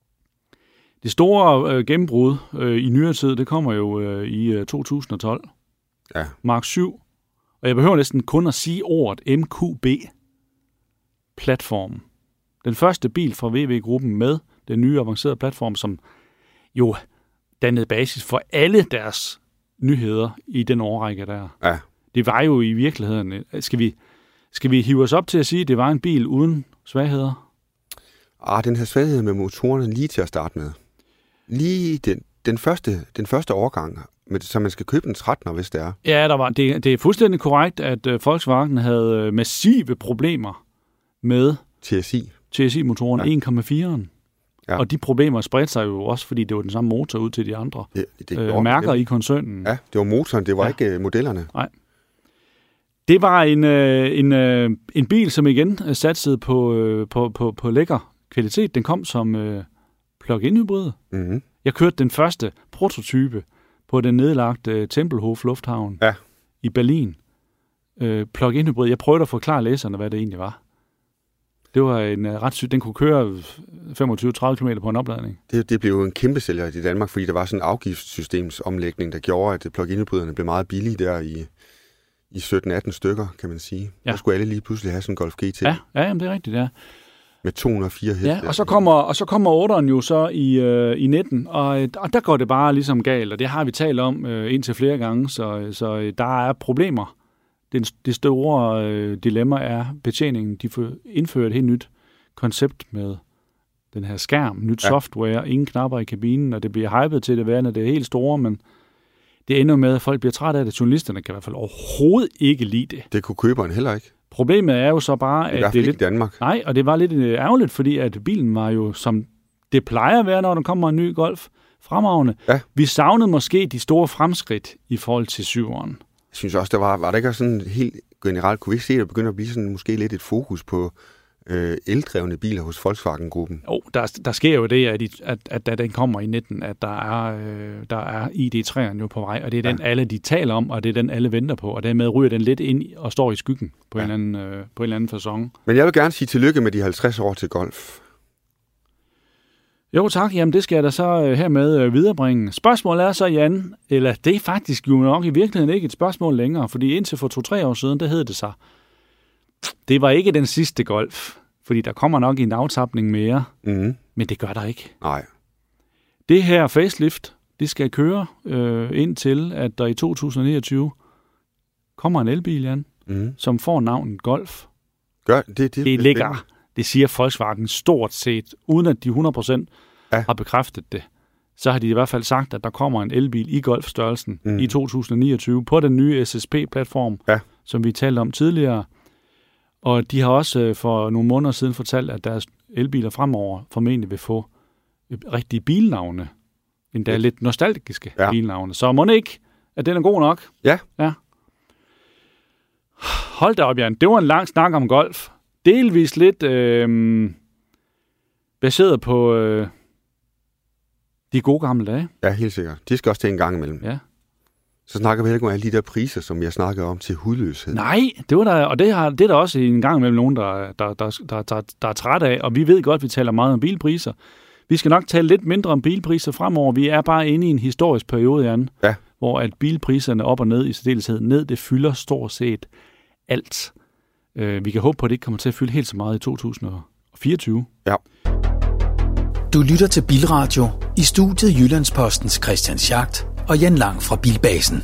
Det store gennembrud i nyere tid, det kommer jo i 2012. Ja. Mark 7. Og jeg behøver næsten kun at sige ordet MQB-platform. Den første bil fra VW-gruppen med den nye avancerede platform, som jo dannede basis for alle deres nyheder i den årrække der. Ja. Det var jo i virkeligheden... Skal vi hive os op til at sige, at det var en bil uden svagheder? Den her svaghed med motorerne lige til at starte med. Lige den første årgang, så man skal købe en 13'er, hvis det er. Ja, det er fuldstændig korrekt, at Volkswagen havde massive problemer med TSI-motoren 1,4'eren. Ja. Og de problemer spredte sig jo også, fordi det var den samme motor ud til de andre mærker i koncernen. Ja, det var motoren, det var ikke modellerne. Nej. Det var en bil, som igen satsede på lækker kvalitet. Den kom som plug-in hybrid. Mm-hmm. Jeg kørte den første prototype på den nedlagte Tempelhof Lufthavn i Berlin. Plug-in hybrid. Jeg prøvede at forklare læserne, hvad det egentlig var. Det var en ret syg. Den kunne køre 25-30 km på en opladning. Det blev jo en kæmpe sælger i Danmark, fordi der var sådan en afgiftssystemsomlægning, der gjorde, at plug-in hybriderne blev meget billige der i 17-18 stykker, kan man sige. Ja. Der skulle alle lige pludselig have sådan en Golf GT. Ja, jamen, det er rigtigt, ja. Med 204 heste. Ja, og så kommer 8'eren jo så i 19, og der går det bare ligesom galt, og det har vi talt om indtil flere gange, så der er problemer. Det store dilemma er betjeningen. De får indført et helt nyt koncept med den her skærm, nyt software, ingen knapper i kabinen, og det bliver hypet til det værende, det er helt store, men det ender med, at folk bliver trætte af det. Journalisterne kan i hvert fald overhovedet ikke lide det. Det kunne køberen heller ikke. Problemet er jo så bare, at det er lidt... i Danmark. Nej, og det var lidt ærgerligt, fordi at bilen var jo, som det plejer at være, når der kommer en ny Golf, fremragende. Ja. Vi savnede måske de store fremskridt i forhold til 7'eren. Jeg synes også, var der ikke sådan helt generelt, kunne vi ikke se, at der begynder at blive sådan måske lidt et fokus på eldrevne biler hos Volkswagen-gruppen? Jo, der sker jo det, at da den kommer i 19, at der er ID3'eren jo på vej, og det er den alle de taler om, og det er den alle venter på, og dermed ryger den lidt ind og står i skyggen på en eller anden facon. Men jeg vil gerne sige tillykke med de 50 år til Golf. Jo tak, jamen det skal jeg da så hermed viderebringe. Spørgsmålet er så, Jan, eller det er faktisk jo nok i virkeligheden ikke et spørgsmål længere, fordi indtil for 2-3 år siden, der hed det så, det var ikke den sidste Golf, fordi der kommer nok en aftapning mere, men det gør der ikke. Nej. Det her facelift, det skal køre indtil, at der i 2029 kommer en elbil, Jan, som får navnet Golf. Det ligger, det siger Volkswagen stort set, uden at de 100% har bekræftet det. Så har de i hvert fald sagt, at der kommer en elbil i Golf-størrelsen i 2029 på den nye SSP-platform, som vi talte om tidligere. Og de har også for nogle måneder siden fortalt, at deres elbiler fremover formentlig vil få rigtige bilnavne. Endda lidt nostalgiske bilnavne. Så må det ikke, at den er god nok? Ja. Hold da op, Jan. Det var en lang snak om golf. Delvis lidt baseret på de gode gamle dage. Ja, helt sikkert. De skal også til en gang imellem. Ja. Så snakker vi heller ikke om alle de der priser, som jeg snakkede om til hudløshed. Nej, det var der, og det er der også en gang imellem nogen, der er træt af, og vi ved godt, at vi taler meget om bilpriser. Vi skal nok tale lidt mindre om bilpriser fremover. Vi er bare inde i en historisk periode, Jan, hvor at bilpriserne op og ned i særdeleshed ned, det fylder stort set alt. Vi kan håbe på, at det ikke kommer til at fylde helt så meget i 2024. Ja. Du lytter til Bilradio i studiet Jyllandspostens Christian Schacht og Jan Lang fra Bilbasen.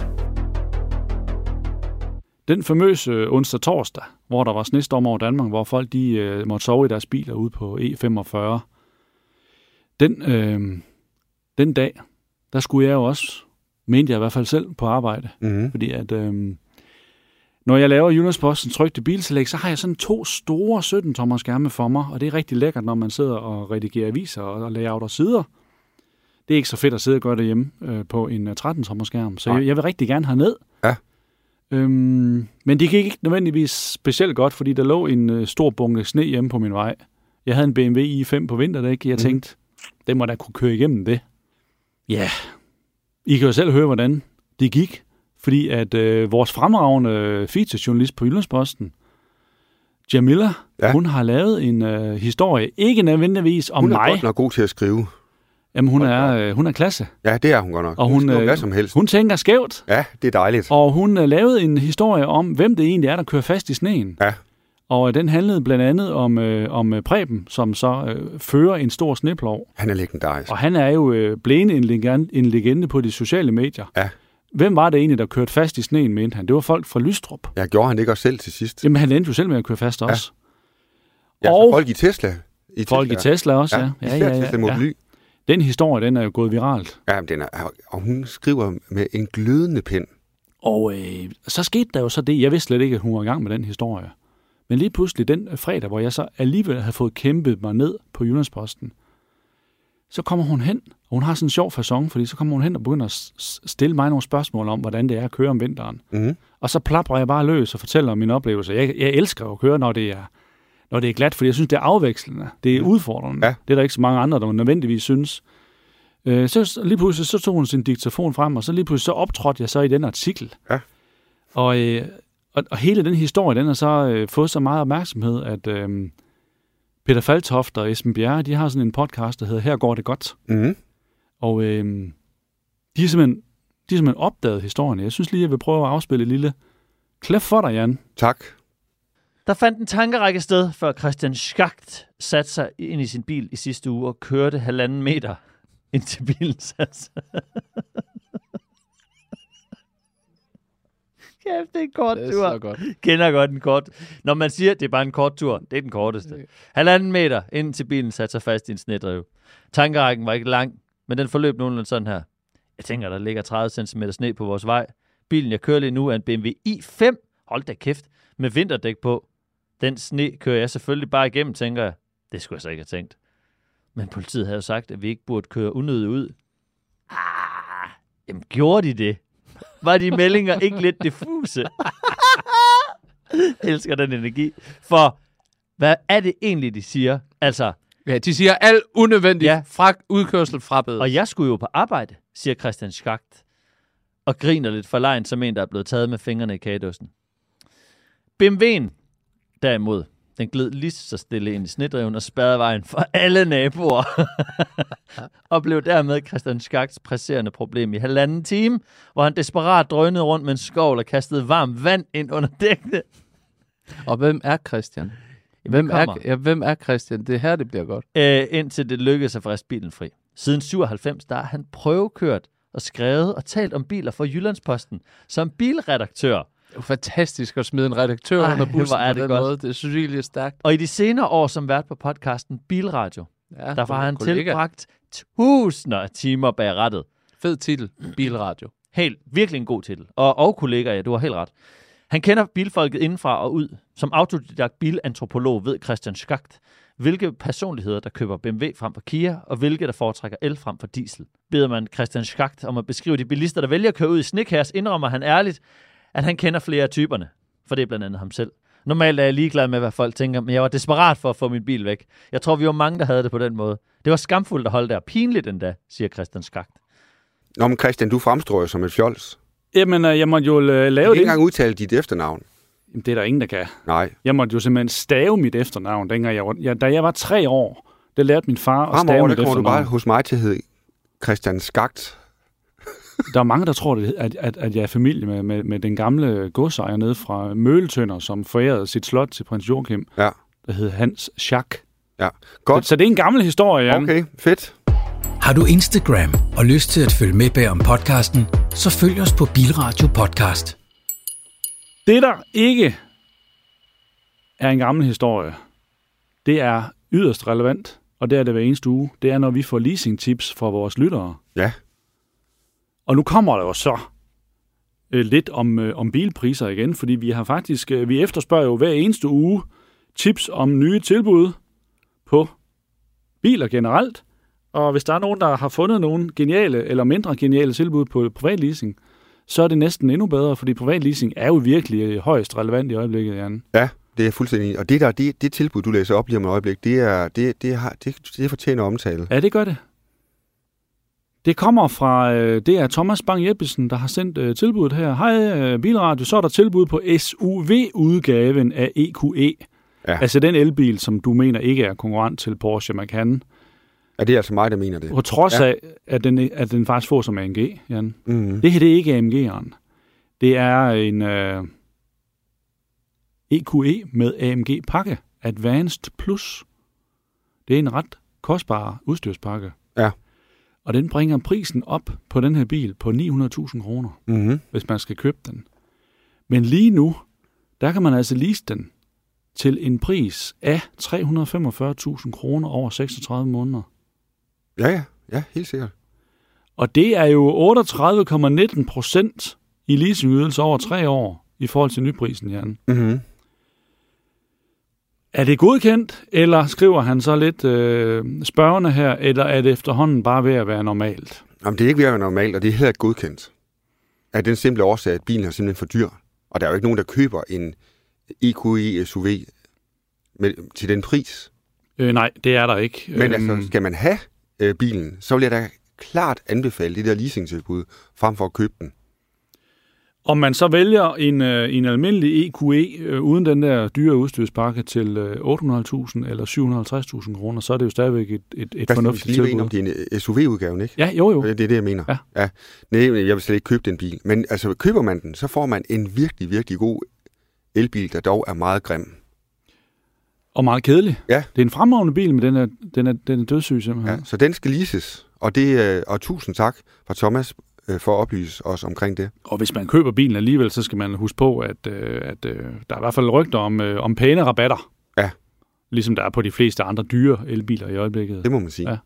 Den famøse onsdag-torsdag, hvor der var snestorm over Danmark, hvor folk de måtte sove i deres biler ude på E45, den dag, der skulle jeg jo også, mente jeg i hvert fald selv, på arbejde. Mm-hmm. Fordi at når jeg laver Jyllandspostens trykte biltillæg, så har jeg sådan 2 store 17-tommer skærme for mig, og det er rigtig lækkert, når man sidder og redigerer aviser og layouter sider. Det er ikke så fedt at sidde og gøre det hjemme på en 13-tommer skærm, så jeg vil rigtig gerne have ned. Ja. Men det gik ikke nødvendigvis specielt godt, fordi der lå en stor bunke sne hjemme på min vej. Jeg havde en BMW i5 på vinterdæk, jeg tænkte, det må da kunne køre igennem det. Ja, I kan jo selv høre, hvordan det gik, fordi at vores fremragende featurejournalist på Jyllandsposten, Jamila, hun har lavet en historie, ikke nødvendigvis om mig. Hun er godt nok god til at skrive. Jamen, hun er klasse. Ja, det er hun godt nok. Og hun hvad som helst. Hun tænker skævt. Ja, det er dejligt. Og hun lavede en historie om, hvem det egentlig er, der kører fast i sneen. Ja. Og den handlede blandt andet om Preben, som så fører en stor sneplov. Han er legendarisk. Og han er jo blevet en legende på de sociale medier. Ja. Hvem var det egentlig, der kørte fast i sneen, mente han? Det var folk fra Lystrup. Ja, gjorde han det ikke også selv til sidst? Jamen, han endte jo selv med at køre fast også. Ja, og folk i Tesla. Folk i Tesla også, ja. Tesla Model Y. Den historie, den er jo gået viralt. Ja, og hun skriver med en glødende pen. Og så skete der jo så det. Jeg vidste slet ikke, at hun var i gang med den historie. Men lige pludselig den fredag, hvor jeg så alligevel havde fået kæmpet mig ned på Jyllandsposten, så kommer hun hen, og hun har sådan en sjov facon, fordi så kommer hun hen og begynder at stille mig nogle spørgsmål om, hvordan det er at køre om vinteren. Mm-hmm. Og så plapper jeg bare løs og fortæller om mine oplevelser. Jeg elsker at køre, når det er glat, fordi jeg synes, det er afvekslende. Det er udfordrende. Ja. Det er der ikke så mange andre, der nødvendigvis synes. Så lige pludselig så tog hun sin diktafon frem, og så lige pludselig så optrådte jeg så i den artikel. Ja. Og hele den historie, den har så fået så meget opmærksomhed, at Peter Faltoft og Esben Bjerre, de har sådan en podcast, der hedder Her går det godt. Mm-hmm. Og de har simpelthen opdaget historien. Jeg synes lige, jeg vil prøve at afspille et lille klip for dig, Jan. Tak. Der fandt en tankerække sted, før Christian Schacht satte sig ind i sin bil i sidste uge og kørte 1,5 meter ind til bilen satte sig. Kæft, det er en kort tur. Det er så godt. Kender godt en kort. Når man siger, at det er bare en kort tur, det er den korteste. 1,5 meter ind til bilen satte sig fast i en snedrive. Tankerækken var ikke lang, men den forløb nogenlunde sådan her. Jeg tænker, der ligger 30 cm sne på vores vej. Bilen, jeg kører lige nu, er en BMW i5. Hold da kæft. Med vinterdæk på. Den sne kører jeg selvfølgelig bare igennem, tænker jeg. Det skulle jeg så ikke have tænkt. Men politiet havde jo sagt, at vi ikke burde køre unødigt ud. Jamen, gjorde de det? Var de meldinger ikke lidt diffuse? Elsker den energi. For hvad er det egentlig, de siger? Altså, ja, de siger alt unødvendigt udkørsel frabedes. Og jeg skulle jo på arbejde, siger Christian Schacht. Og griner lidt forlegent som en, der er blevet taget med fingrene i kagedåsen. BMW'en, derimod, den gled lige så stille ind i snedriven og spærrede vejen for alle naboer. Og blev dermed Christian Schachts presserende problem i 1,5 time, hvor han desperat drønede rundt med en skovl og kastede varmt vand ind under dækkene. Og hvem er Christian? Hvem er Christian? Det er her, det bliver godt. Indtil det lykkedes at friste bilen fri. Siden 97, der har han prøvekørt og skrevet og talt om biler for Jyllandsposten som bilredaktør. Det er fantastisk at smide en redaktør under bussen på den måde. Det synes jeg virkelig er stærkt. Og i de senere år, som vært på podcasten Bilradio, der har han tilbragt tusinder af timer bag rattet. Fed titel, Bilradio. Helt, virkelig en god titel. Og kollega, ja, du har helt ret. Han kender bilfolket indenfra og ud. Som autodidakt bilantropolog ved Christian Schacht, hvilke personligheder, der køber BMW frem for Kia, og hvilke, der foretrækker el frem for diesel. Beder man Christian Schacht om at beskrive de bilister, der vælger at køre ud i snikhærs, indrømmer han ærligt, at han kender flere af typerne, for det er blandt andet ham selv. Normalt er jeg ligeglad med, hvad folk tænker, men jeg var desperat for at få min bil væk. Jeg tror, vi var mange, der havde det på den måde. Det var skamfuldt at holde der. Pinligt endda, siger Christian Schacht. Nå, men Christian, du fremstår jo som et fjols. Jamen, jeg måtte jo lave det. Du kan ikke engang udtale dit efternavn. Det er der ingen, der kan. Nej. Jeg måtte jo simpelthen stave mit efternavn, da jeg var 3 år. Det lærte min far at stave mit efternavn. Fremover, der kommer du bare hos mig til at hedde Christian Schacht. Der er mange, der tror, at jeg er familie med den gamle godsejer nede fra Møletønder, som forærede sit slot til prins Joachim, der hed Hans Schack. Ja, godt. Så det er en gammel historie, Jan. Okay, fedt. Har du Instagram og lyst til at følge med bag om podcasten, så følg os på Bilradio Podcast. Det, der ikke er en gammel historie, det er yderst relevant, og det er det hver eneste uge. Det er, når vi får leasing-tips fra vores lyttere. Ja. Og nu kommer der jo så lidt om bilpriser igen, fordi vi efterspørger jo hver eneste uge tips om nye tilbud på biler generelt. Og hvis der er nogen, der har fundet nogle geniale eller mindre geniale tilbud på privatleasing, så er det næsten endnu bedre, fordi privatleasing er jo virkelig højst relevant i øjeblikket, Jan. Ja, det er jeg fuldstændig enig. Og det tilbud, du læser op lige om et øjeblik, det fortjener omtale. Ja, det gør det. Det kommer fra, det er Thomas Bang Jeppesen, der har sendt tilbuddet her. Hej Bilradio, så er der tilbud på SUV-udgaven af EQE. Ja. Altså den elbil, som du mener ikke er konkurrent til Porsche Macan. Ja, det er altså mig, der mener det. På trods af, at den faktisk får som AMG, Jan. Mm-hmm. Det her, det er ikke AMG'eren. Det er en EQE med AMG-pakke. Advanced Plus. Det er en ret kostbar udstyrspakke. Ja. Og den bringer prisen op på den her bil på 900.000 kroner, hvis man skal købe den. Men lige nu, der kan man altså lease den til en pris af 345.000 kroner over 36 måneder. Ja, helt sikkert. Og det er jo 38,19% i leasingydelse over 3 år i forhold til nyprisen, Jan. Mm-hmm. Er det godkendt, eller skriver han så lidt spørgende her, eller er det efterhånden bare ved at være normalt? Jamen, det er ikke ved at være normalt, og det er heller ikke godkendt. Af den simple årsag, at bilen er simpelthen for dyr. Og der er jo ikke nogen, der køber en EQE SUV til den pris. Nej, det er der ikke. Men altså, skal man have bilen, så vil jeg da klart anbefale det der leasingtilbud, frem for at købe den. Om man så vælger en almindelig EQE uden den der dyre udstyrspakke til 800.000 eller 750.000 kroner, så er det jo stadigvæk et fornuftigt tilbud. Om det er en SUV-udgaven, ikke? Ja, jo. Det er det, jeg mener. Ja. Nej, jeg vil slet ikke købe den bil. Men altså, køber man den, så får man en virkelig, virkelig god elbil, der dog er meget grim. Og meget kedelig. Ja. Det er en fremragende bil, men den er dødssyg simpelthen. Ja, så den skal leases. Og tusind tak fra Thomas for at oplyse os omkring det. Og hvis man køber bilen alligevel, så skal man huske på, at der er i hvert fald rygter om pæne rabatter. Ja. Ligesom der er på de fleste andre dyre elbiler i øjeblikket. Det må man sige. Ja.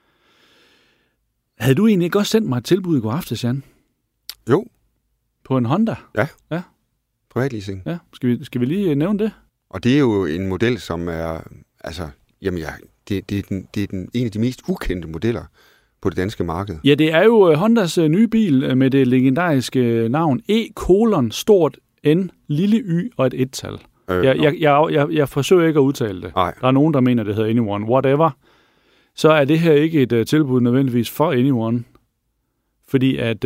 Havde du egentlig ikke også sendt mig et tilbud i går aftes, Jan? Jo. På en Honda? Ja. Privatleasing. Ja. Skal vi lige nævne det? Og det er jo en model, som er... Altså, jamen det er en af de mest ukendte modeller på det danske marked. Ja, det er jo Hondas nye bil med det legendariske navn E:*N lille y og et et-tal. Jeg forsøger ikke at udtale det. Nej. Der er nogen, der mener, det hedder Anyone. Whatever. Så er det her ikke et tilbud nødvendigvis for Anyone. Fordi at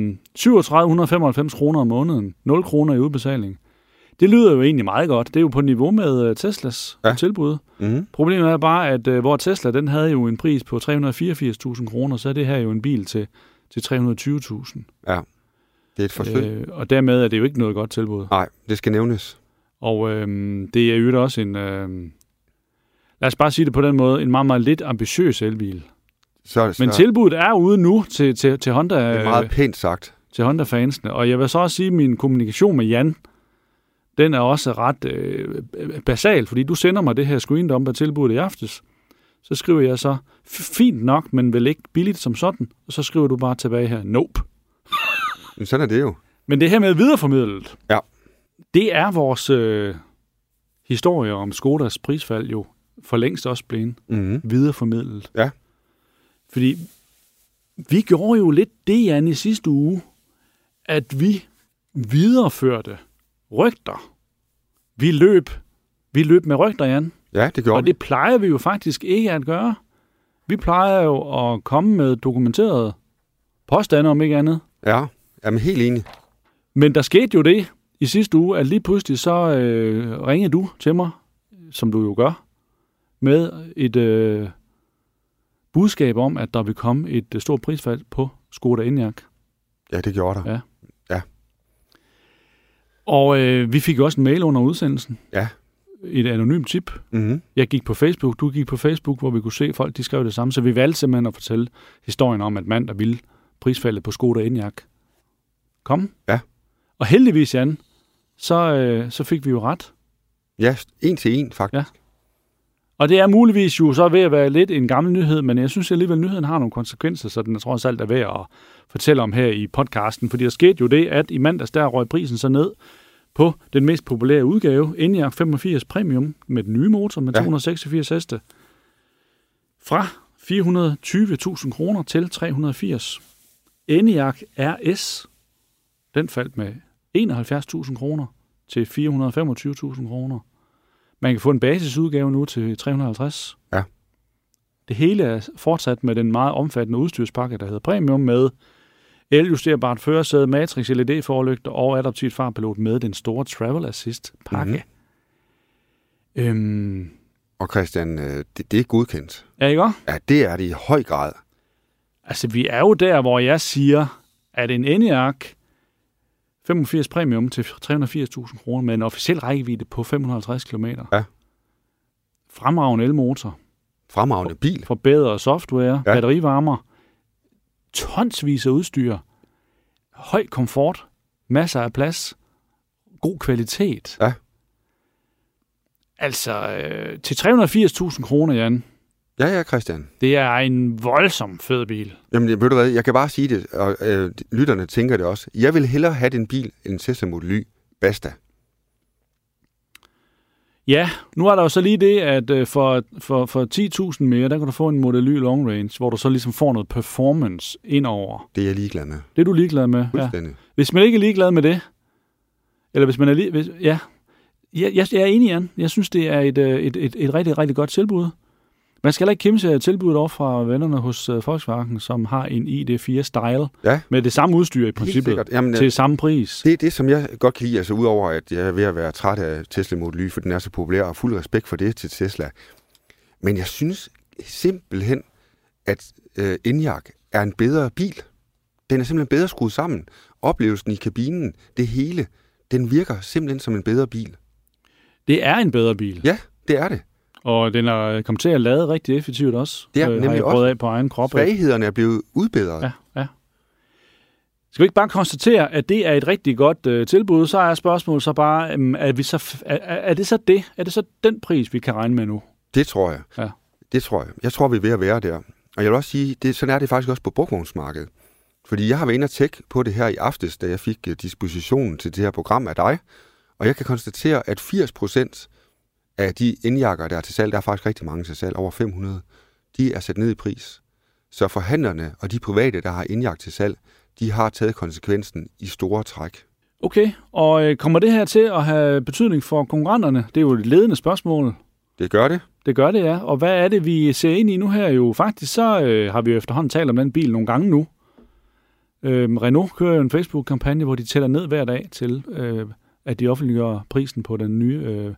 3795 kroner om måneden, 0 kroner i udbetaling, det lyder jo egentlig meget godt. Det er jo på niveau med Teslas tilbud. Mm-hmm. Problemet er bare, at hvor Tesla den havde jo en pris på 384.000 kroner, så er det her jo en bil til 320.000. Ja, det er et forsøg. Og dermed er det jo ikke noget godt tilbud. Nej, det skal nævnes. Og det er jo også en, lad os bare sige det på den måde, en meget, meget lidt ambitiøs elbil. Men tilbuddet er ude nu til Honda. Det er meget pænt sagt. Til Honda-fansene. Og jeg vil så også sige, at min kommunikation med Jan, den er også ret basal, fordi du sender mig det her screendumper-tilbud i aftes. Så skriver jeg så, fint nok, men vel ikke billigt som sådan. Og så skriver du bare tilbage her, nope. Men sådan er det jo. Men det her med videreformidlet, ja. Det er vores historie om Skodas prisfald jo for længst også blevet videreformidlet. Ja. Fordi vi gjorde jo lidt det, Jan, i sidste uge, at vi videreførte rygter. Vi løb med rygter, Jan. Ja, det gjorde Og det plejer vi jo faktisk ikke at gøre. Vi plejer jo at komme med dokumenterede påstande, om ikke andet. Ja, jamen helt enig. Men der skete jo det i sidste uge, at lige pludselig så ringede du til mig, som du jo gør, med et budskab om, at der vil komme et stort prisfald på Skoda Enyaq. Ja, det gjorde der. Ja. Og vi fik også en mail under udsendelsen. Ja. Et anonymt tip. Mm-hmm. Jeg gik på Facebook, du gik på Facebook, hvor vi kunne se folk, de skrev det samme. Så vi valgte simpelthen at fortælle historien om, at mand, der ville prisfaldet på Skoda Enyaq. Kom. Ja. Og heldigvis, Jan, så fik vi jo ret. Ja, 1-1 faktisk. Ja. Og det er muligvis jo så ved at være lidt en gammel nyhed, men jeg synes alligevel, at nyheden har nogle konsekvenser, så den er trods alt er ved at fortælle om her i podcasten. Fordi der skete jo det, at i mandags der røg prisen så ned på den mest populære udgave, Enyaq 85 Premium, med den nye motor med 286 heste, fra 420.000 kroner til 380. Enyaq RS, den faldt med 71.000 kroner til 425.000 kroner. Man kan få en basisudgave nu til 350. Ja. Det hele er fortsat med den meget omfattende udstyrspakke, der hedder Premium, med el-justerbart førersæde, Matrix LED-forlygter og adaptivt fartpilot med den store Travel Assist-pakke. Mm-hmm. Og Christian, det er godkendt. Ja, ikke også? Ja, det er det i høj grad. Altså, vi er jo der, hvor jeg siger, at en Enyaq 85 Premium til 380.000 kroner med en officiel rækkevidde på 550 km. Ja. Fremragende elmotor. Fremragende bil. Forbedret software, batterivarmer, tonsvis af udstyr, høj komfort, masser af plads, god kvalitet. Ja. Altså, til 380.000 kroner, Jan. Ja, Christian. Det er en voldsom fed bil. Jamen, ved du hvad, jeg kan bare sige det, og lytterne tænker det også. Jeg vil hellere have den bil end Tesla Model Y. Basta. Ja, nu er der jo så lige det, at for 10.000 mere, der kan du få en Model Y Long Range, hvor du så ligesom får noget performance indover. Det er jeg ligeglad med. Det er du ligeglad med? Ja. Hvis man ikke er ligeglad med det, eller hvis man er jeg er enig, Jan. Jeg synes, det er et rigtig, rigtig godt tilbud. Man skal heller ikke kæmpe sig tilbuddet over fra vennerne hos Volkswagen, som har en ID4 Style med det samme udstyr i princippet til samme pris. Det er det, som jeg godt kan lide, altså udover at jeg er ved at være træt af Tesla Model Y, for den er så populær, og fuld respekt for det til Tesla. Men jeg synes simpelthen, at Enyaq er en bedre bil. Den er simpelthen bedre skruet sammen. Oplevelsen i kabinen, det hele, den virker simpelthen som en bedre bil. Det er en bedre bil. Ja, det er det. Og den er kommet til at lade rigtig effektivt også. Det er nemlig har jeg også. Af på egen krop. Svaghederne er blevet udbedret. Ja. Skal vi ikke bare konstatere, at det er et rigtig godt tilbud? Så er spørgsmålet så bare, er det så den pris, vi kan regne med nu? Det tror jeg. Ja. Det tror jeg. Jeg tror, vi er ved at være der. Og jeg vil også sige, sådan er det faktisk også på brugvognsmarkedet. Fordi jeg har været inde og tjekke på det her i aftes, da jeg fik dispositionen til det her program af dig. Og jeg kan konstatere, at 80% af de Enyaq'er, der er til salg, der er faktisk rigtig mange til salg, over 500, de er sat ned i pris. Så forhandlerne og de private, der har Enyaq til salg, de har taget konsekvensen i store træk. Okay, og kommer det her til at have betydning for konkurrenterne? Det er jo et ledende spørgsmål. Det gør det. Det gør det, ja. Og hvad er det, vi ser ind i nu her? Jo, faktisk så har vi jo efterhånden talt om den bil nogle gange nu. Renault kører jo en Facebook-kampagne, hvor de tæller ned hver dag til, at de offentliggør prisen på den nye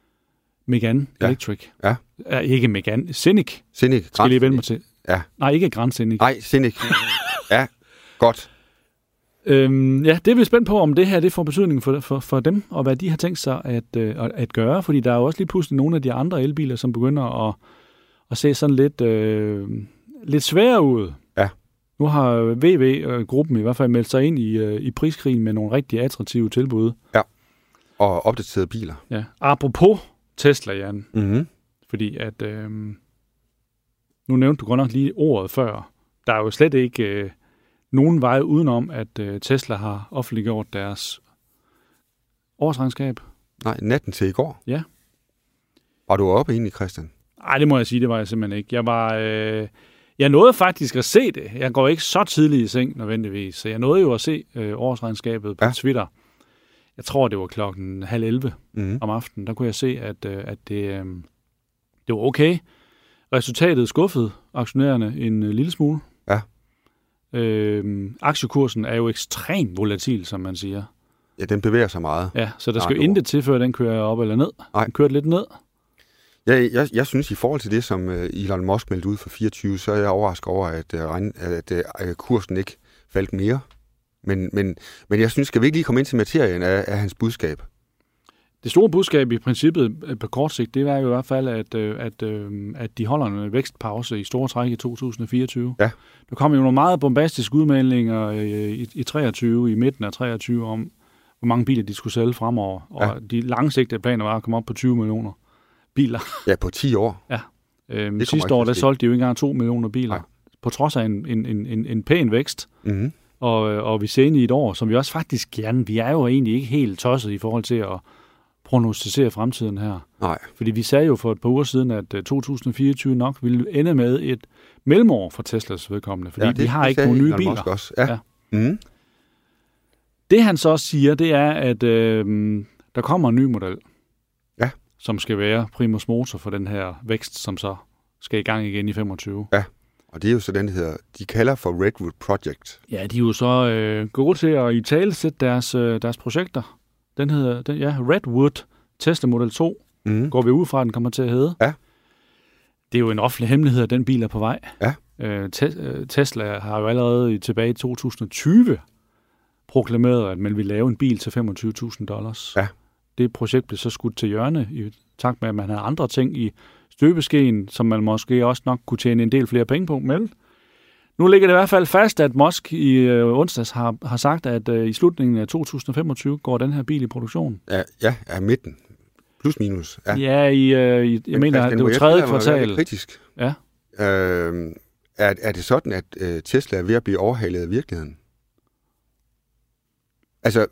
Megane Electric. Ja. Ikke Megane, Scenic. Scenic. Skal lige vende mig til. Ja. Nej, ikke Grand Scenic. Nej, Scenic. Ja, godt. Det er vi spændt på, om det her det får betydning for dem, og hvad de har tænkt sig at gøre, fordi der er jo også lige pludselig nogle af de andre elbiler, som begynder at se sådan lidt svære ud. Ja. Nu har VW-gruppen i hvert fald meldt sig ind i priskrigen med nogle rigtig attraktive tilbud. Ja, og opdaterede biler. Ja. Apropos Tesla, Jan. Mm-hmm. Fordi at nu nævnte du godt nok lige ordet før. Der er jo slet ikke nogen vej udenom, at Tesla har offentliggjort deres årsregnskab. Nej, natten til i går. Ja. Var du oppe egentlig, Christian? Nej, det må jeg sige, det var jeg simpelthen ikke. Jeg nåede faktisk at se det. Jeg går ikke så tidligt i seng nødvendigvis, så jeg nåede jo at se årsregnskabet på Twitter. Jeg tror, det var 10:30 om aftenen. Der kunne jeg se, at det var okay. Resultatet skuffede aktionærerne en lille smule. Ja. Aktiekursen er jo ekstremt volatil, som man siger. Ja, den bevæger sig meget. Ja, så der skal jo intet til, før den kører op eller ned. Nej. Den kørte lidt ned. Jeg synes, i forhold til det, som Elon Musk meldte ud for 24, så er jeg overrasket over, at kursen ikke faldt mere. Men jeg synes, skal vi ikke lige komme ind til materien af hans budskab? Det store budskab i princippet på kort sigt, det er jo i hvert fald, at de holder en vækstpause i store træk i 2024. Ja. Der kommer jo nogle meget bombastiske udmeldinger i 23, i midten af 23, om hvor mange biler de skulle sælge fremover. Og de langsigtede planer var at komme op på 20 millioner biler. Ja, på 10 år. Ja. Sidste år, der solgte de jo ikke engang 2 millioner biler. Nej. På trods af en pæn vækst. Mm-hmm. Og vi ser ind i et år, som vi også faktisk gerne, vi er jo egentlig ikke helt tosset i forhold til at prognostisere fremtiden her. Nej. Fordi vi sagde jo for et par uger siden, at 2024 nok ville ende med et mellemår for Teslas vedkommende, fordi vi har ikke nogen nye biler. Også. Ja. Ja. Mm. Det han så siger, det er, at der kommer en ny model, som skal være primus motor for den her vækst, som så skal i gang igen i 25. Ja. Og det er jo så den, de kalder for Redwood Project. Ja, de er jo så gode til at italesætte deres projekter. Den hedder Redwood Tesla Model 2. Går vi ud fra, at den kommer til at hedde. Ja. Det er jo en offentlig hemmelighed, at den bil er på vej. Ja. Tesla har jo allerede tilbage i 2020 proklameret, at man vil lave en bil til $25,000. Ja. Det projekt blev så skudt til hjørne i takt med, at man havde andre ting i støbeskeen, som man måske også nok kunne tjene en del flere penge på. Men nu ligger det i hvert fald fast, at Musk i onsdags har sagt, at i slutningen af 2025 går den her bil i produktion. Ja, midten. Plus minus. Ja, jeg mener, at det var tredje kvartal. Kritisk. Ja. Er det sådan, at Tesla er ved at blive overhalet af virkeligheden? Altså,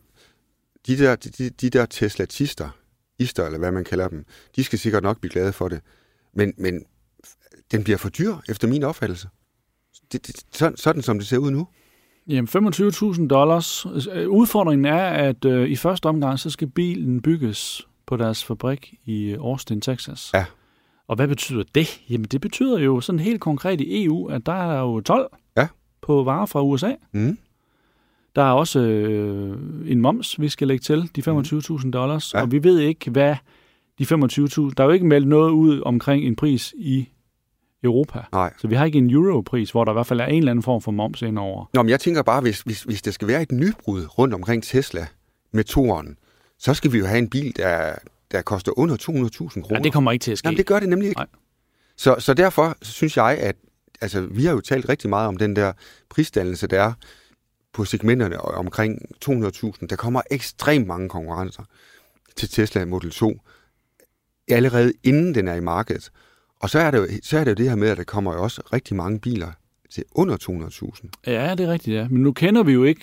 de der Teslatister, eller hvad man kalder dem, de skal sikkert nok blive glade for det. Men den bliver for dyr, efter min opfattelse. Sådan som det ser ud nu. Jamen, $25,000. Udfordringen er, at i første omgang, så skal bilen bygges på deres fabrik i Austin, Texas. Ja. Og hvad betyder det? Jamen, det betyder jo sådan helt konkret i EU, at der er jo 12 på varer fra USA. Mm. Der er også en moms, vi skal lægge til, de $25,000. Ja. Og vi ved ikke, hvad de 25.000... Der er jo ikke meldt noget ud omkring en pris i Europa. Nej. Så vi har ikke en europris, hvor der i hvert fald er en eller anden form for moms indover. Nå, men jeg tænker bare, hvis der skal være et nybrud rundt omkring Tesla med toren, så skal vi jo have en bil, der koster under 200.000 kroner. Ja, det kommer ikke til at ske. Jamen, det gør det nemlig ikke. Nej. Så derfor synes jeg, at altså, vi har jo talt rigtig meget om den der prisdannelse, der er på segmenterne omkring 200.000. Der kommer ekstremt mange konkurrencer til Tesla Model 2, allerede inden den er i markedet. Og så er det jo det her med, at der kommer jo også rigtig mange biler til under 200.000. Ja, det er rigtigt, ja. Men nu kender vi jo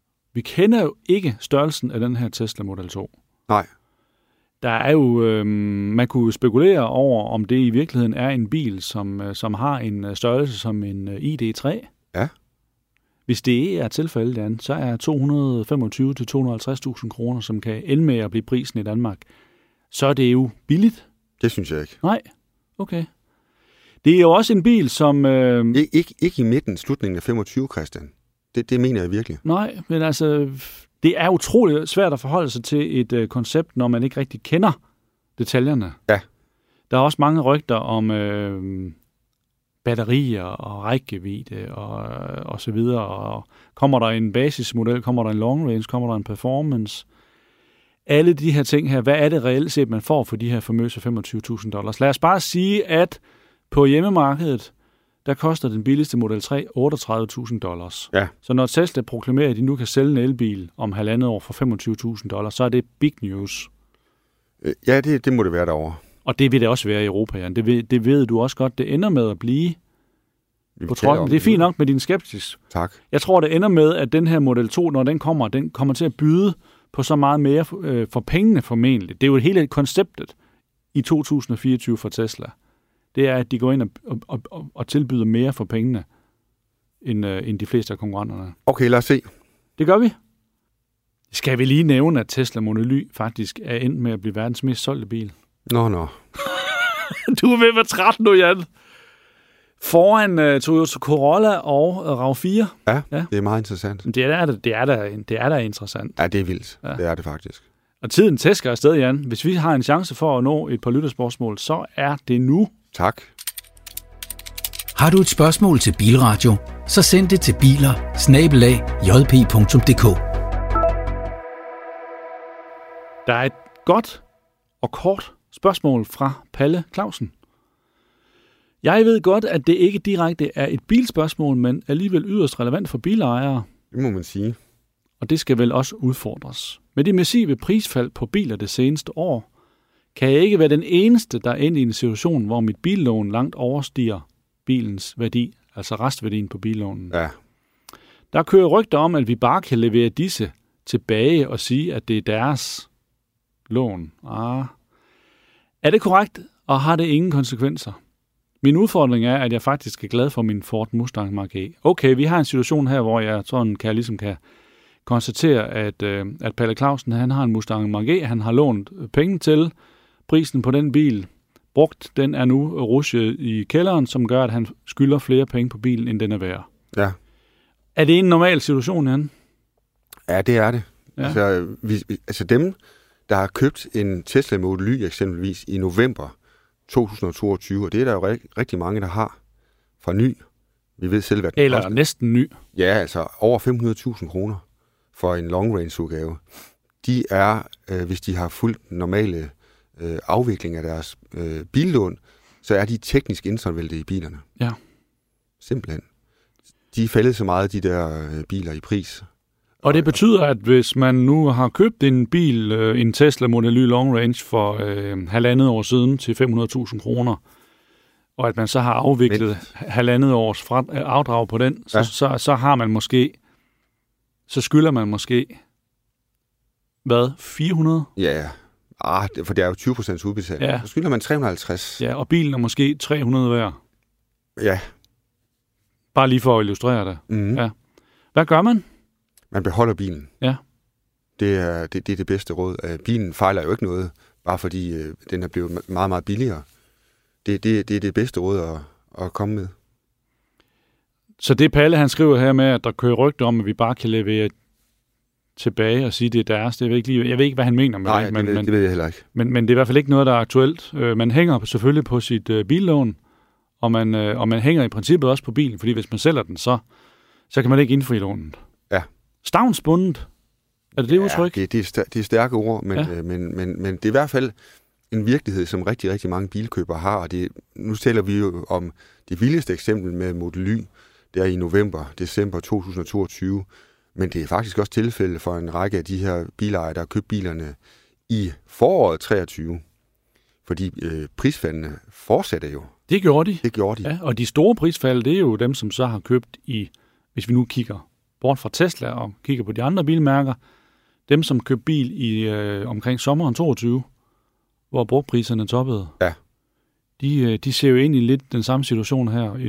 ikke størrelsen af den her Tesla Model 2. Nej. Der er jo, man kunne spekulere over, om det i virkeligheden er en bil, som har en størrelse som en ID3. Ja. Hvis det er tilfældet, Jan, så er 225.000 til 250.000 kroner, som kan ende med at blive prisen i Danmark, så er det jo billigt. Det synes jeg ikke. Nej, okay. Det er jo også en bil, som... Ikke i midten, slutningen af 25, Christian. Det mener jeg virkelig. Nej, men altså, det er utroligt svært at forholde sig til et koncept, når man ikke rigtig kender detaljerne. Ja. Der er også mange rygter om batterier og rækkevidde og så videre. Og kommer der en basismodel, kommer der en long range, kommer der en performance. Alle de her ting her, hvad er det reelt set, man får for de her famøse $25,000? Lad os bare sige, at på hjemmemarkedet, der koster den billigste Model 3 $38,000. Ja. Så når Tesla proklamerer, at de nu kan sælge en elbil om 1,5 år for $25,000, så er det big news. Ja, det må det være derovre. Og det vil det også være i Europa, Jan. Det ved du også godt, det ender med at blive. Det er fint nok med din skepsis. Tak. Jeg tror, det ender med, at den her Model 2, når den kommer til at byde på så meget mere for pengene formentlig. Det er jo hele konceptet i 2024 for Tesla. det er, at de går ind og tilbyder mere for pengene, end de fleste af konkurrenterne. Okay, lad os se. Det gør vi. Skal vi lige nævne, at Tesla Model Y faktisk er endt med at blive verdens mest solgte bil? Nå. Du er ved at være træt nu, Jan. Foran Toyota Corolla og RAV4. Ja, det er meget interessant. Det er da interessant. Ja, det er vildt. Ja. Det er det faktisk. Og tiden tæsker afsted, Jan. Hvis vi har en chance for at nå et par lytterspørgsmål, så er det nu. Tak. Har du et spørgsmål til Bilradio, så send det til biler@jp.dk. Der er et godt og kort spørgsmål fra Palle Clausen. Jeg ved godt, at det ikke direkte er et bilspørgsmål, men alligevel yderst relevant for bilejere. Det må man sige. Og det skal vel også udfordres. Med de massive prisfald på biler det seneste år, kan jeg ikke være den eneste, der er inde i en situation, hvor mit billån langt overstiger bilens værdi, altså restværdien på billånen. Ja. Der kører rygter om, at vi bare kan levere disse tilbage og sige, at det er deres lån. Er det korrekt, og har det ingen konsekvenser? Min udfordring er, at jeg faktisk er glad for min Ford Mustang Mach-E. Okay, vi har en situation her, hvor jeg sådan kan konstatere, at Palle Clausen, han har en Mustang Mach-E, han har lånt penge til. Prisen på den bil brugt, den er nu rushet i kælderen, som gør, at han skylder flere penge på bilen, end den er værd. Ja. Er det en normal situation, Jan? Ja, det er det. Ja. Altså dem, der har købt en Tesla Model Y eksempelvis i november 2022, og det er der jo rigtig mange, der har fra ny. Vi ved selv, hvad den eller koster. Næsten ny. Ja, altså over 500.000 kroner for en long range udgave. De er, hvis de har fulgt normale afvikling af deres billån, så er de teknisk insolvente i bilerne. Ja. Simpelthen. De er faldet så meget, de der biler i pris. Og det betyder, at hvis man nu har købt en bil, en Tesla Model Y Long Range for 1,5 år siden til 500.000 kroner, og at man så har afviklet 1,5 års afdrag på den, så har man måske, så skylder man måske, hvad, 400? Ja, for det er jo 20% udbetalt. Ja. Så skylder man 350. Ja, og bilen er måske 300 værd. Ja. Bare lige for at illustrere det. Mm-hmm. Ja. Hvad gør man? Man beholder bilen. Ja. Det er det bedste råd. Bilen fejler jo ikke noget, bare fordi den er blevet meget, meget billigere. Det er det bedste råd at komme med. Så det Palle, han skriver her med, at der kører rygter om, at vi bare kan levere tilbage og sige, det er deres. Det jeg ved ikke, hvad han mener med det. Nej, det ved jeg heller ikke. Men det er i hvert fald ikke noget, der er aktuelt. Man hænger selvfølgelig på sit billån, og man hænger i princippet også på bilen, fordi hvis man sælger den, så kan man ikke indfri lånet. Ja. Stavnsbundet. Er det udtryk? Ja, det er stærke ord, men det er i hvert fald en virkelighed, som rigtig, rigtig mange bilkøbere har. Og nu taler vi jo om det vildeste eksempel med Model Y, det er i december 2022. Men det er faktisk også tilfælde for en række af de her bilejere, der har købt bilerne i foråret 23. Fordi prisfaldene fortsætter jo. Det gjorde de. Det gjorde de. Ja, og de store prisfald, det er jo dem, som så har købt hvis vi nu kigger bort fra Tesla og kigger på de andre bilmærker, dem, som købte bil i omkring sommeren 22, hvor brugpriserne toppede. Ja. De ser jo ind i lidt den samme situation her.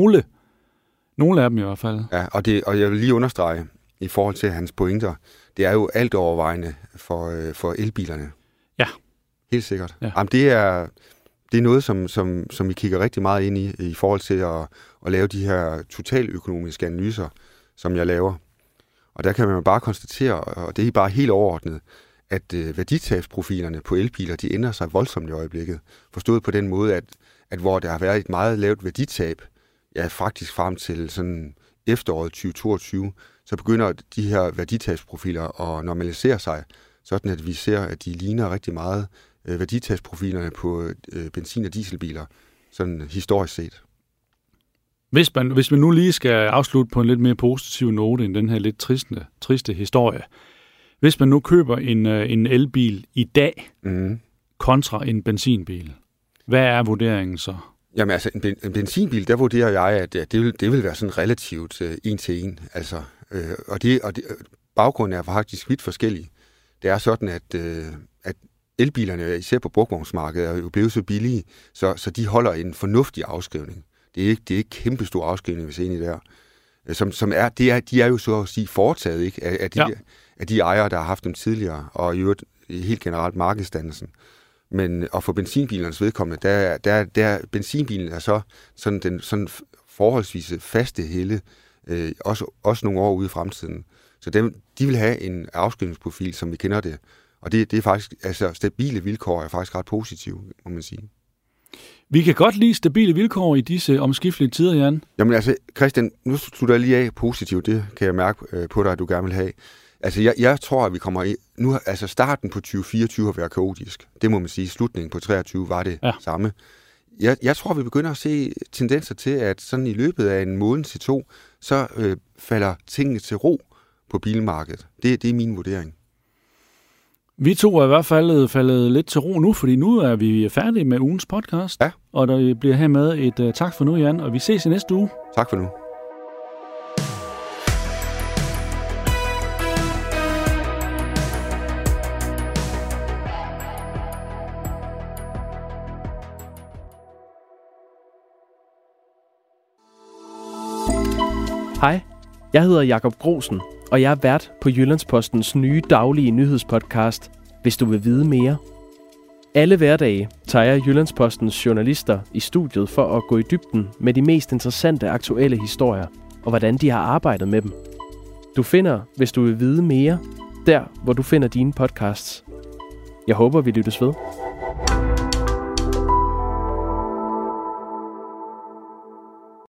Nogle af dem i hvert fald. Ja, og jeg vil lige understrege i forhold til hans pointer, det er jo alt overvejende for elbilerne. Ja. Helt sikkert. Ja. Jamen, det er noget, som vi kigger rigtig meget ind i forhold til at lave de her totaløkonomiske analyser, som jeg laver. Og der kan man bare konstatere, og det er bare helt overordnet, at værditabsprofilerne på elbiler, de ændrer sig voldsomt i øjeblikket. Forstået på den måde, at hvor der har været et meget lavt værditab, ja, faktisk frem til sådan efteråret 2022, så begynder de her værditabsprofiler at normalisere sig, sådan at vi ser, at de ligner rigtig meget værditabsprofilerne på benzin- og dieselbiler, sådan historisk set. Hvis man nu lige skal afslutte på en lidt mere positiv note end den her lidt triste historie. Hvis man nu køber en elbil i dag kontra en benzinbil, hvad er vurderingen så? Jamen altså, en benzinbil, der vurderer jeg, at det vil være sådan relativt en til en. Altså, og baggrunden er faktisk vidt forskellig. Det er sådan, at elbilerne, især på brugtvognsmarkedet, er jo blevet så billige, så de holder en fornuftig afskrivning. Det er ikke kæmpestor afskrivning, hvis egentlig der. De er jo så at sige foretaget, ikke, af de ejere, der har haft dem tidligere, og i øvrigt helt generelt markedsdannelsen. Og for benzinbilernes vedkommende, der benzinbilen er så sådan den sådan forholdsvis faste helle, også nogle år ude i fremtiden. Så de vil have en afskrivningsprofil, som vi kender det. Og det er faktisk, altså stabile vilkår er faktisk ret positive, må man sige. Vi kan godt lide stabile vilkår i disse omskiftelige tider, Jan. Jamen altså, Christian, nu slutter jeg lige af positivt, det kan jeg mærke på dig, at du gerne vil have. Altså, jeg tror, at vi kommer i... Nu, altså, starten på 2024 har været kaotisk. Det må man sige. Slutningen på 2023 var det samme. Jeg tror, vi begynder at se tendenser til, at sådan i løbet af en måned til 2, så falder tingene til ro på bilmarkedet. Det er min vurdering. Vi to er i hvert fald faldet lidt til ro nu, fordi nu er vi færdige med ugens podcast. Ja. Og der bliver her med et tak for nu, Jan, og vi ses i næste uge. Tak for nu. Hej, jeg hedder Jakob Grosen, og jeg er vært på Jyllandspostens nye daglige nyhedspodcast, Hvis du vil vide mere. Alle hverdage tager jeg Jyllandspostens journalister i studiet for at gå i dybden med de mest interessante aktuelle historier, og hvordan de har arbejdet med dem. Du finder, Hvis du vil vide mere, der hvor du finder dine podcasts. Jeg håber, vi lyttes ved.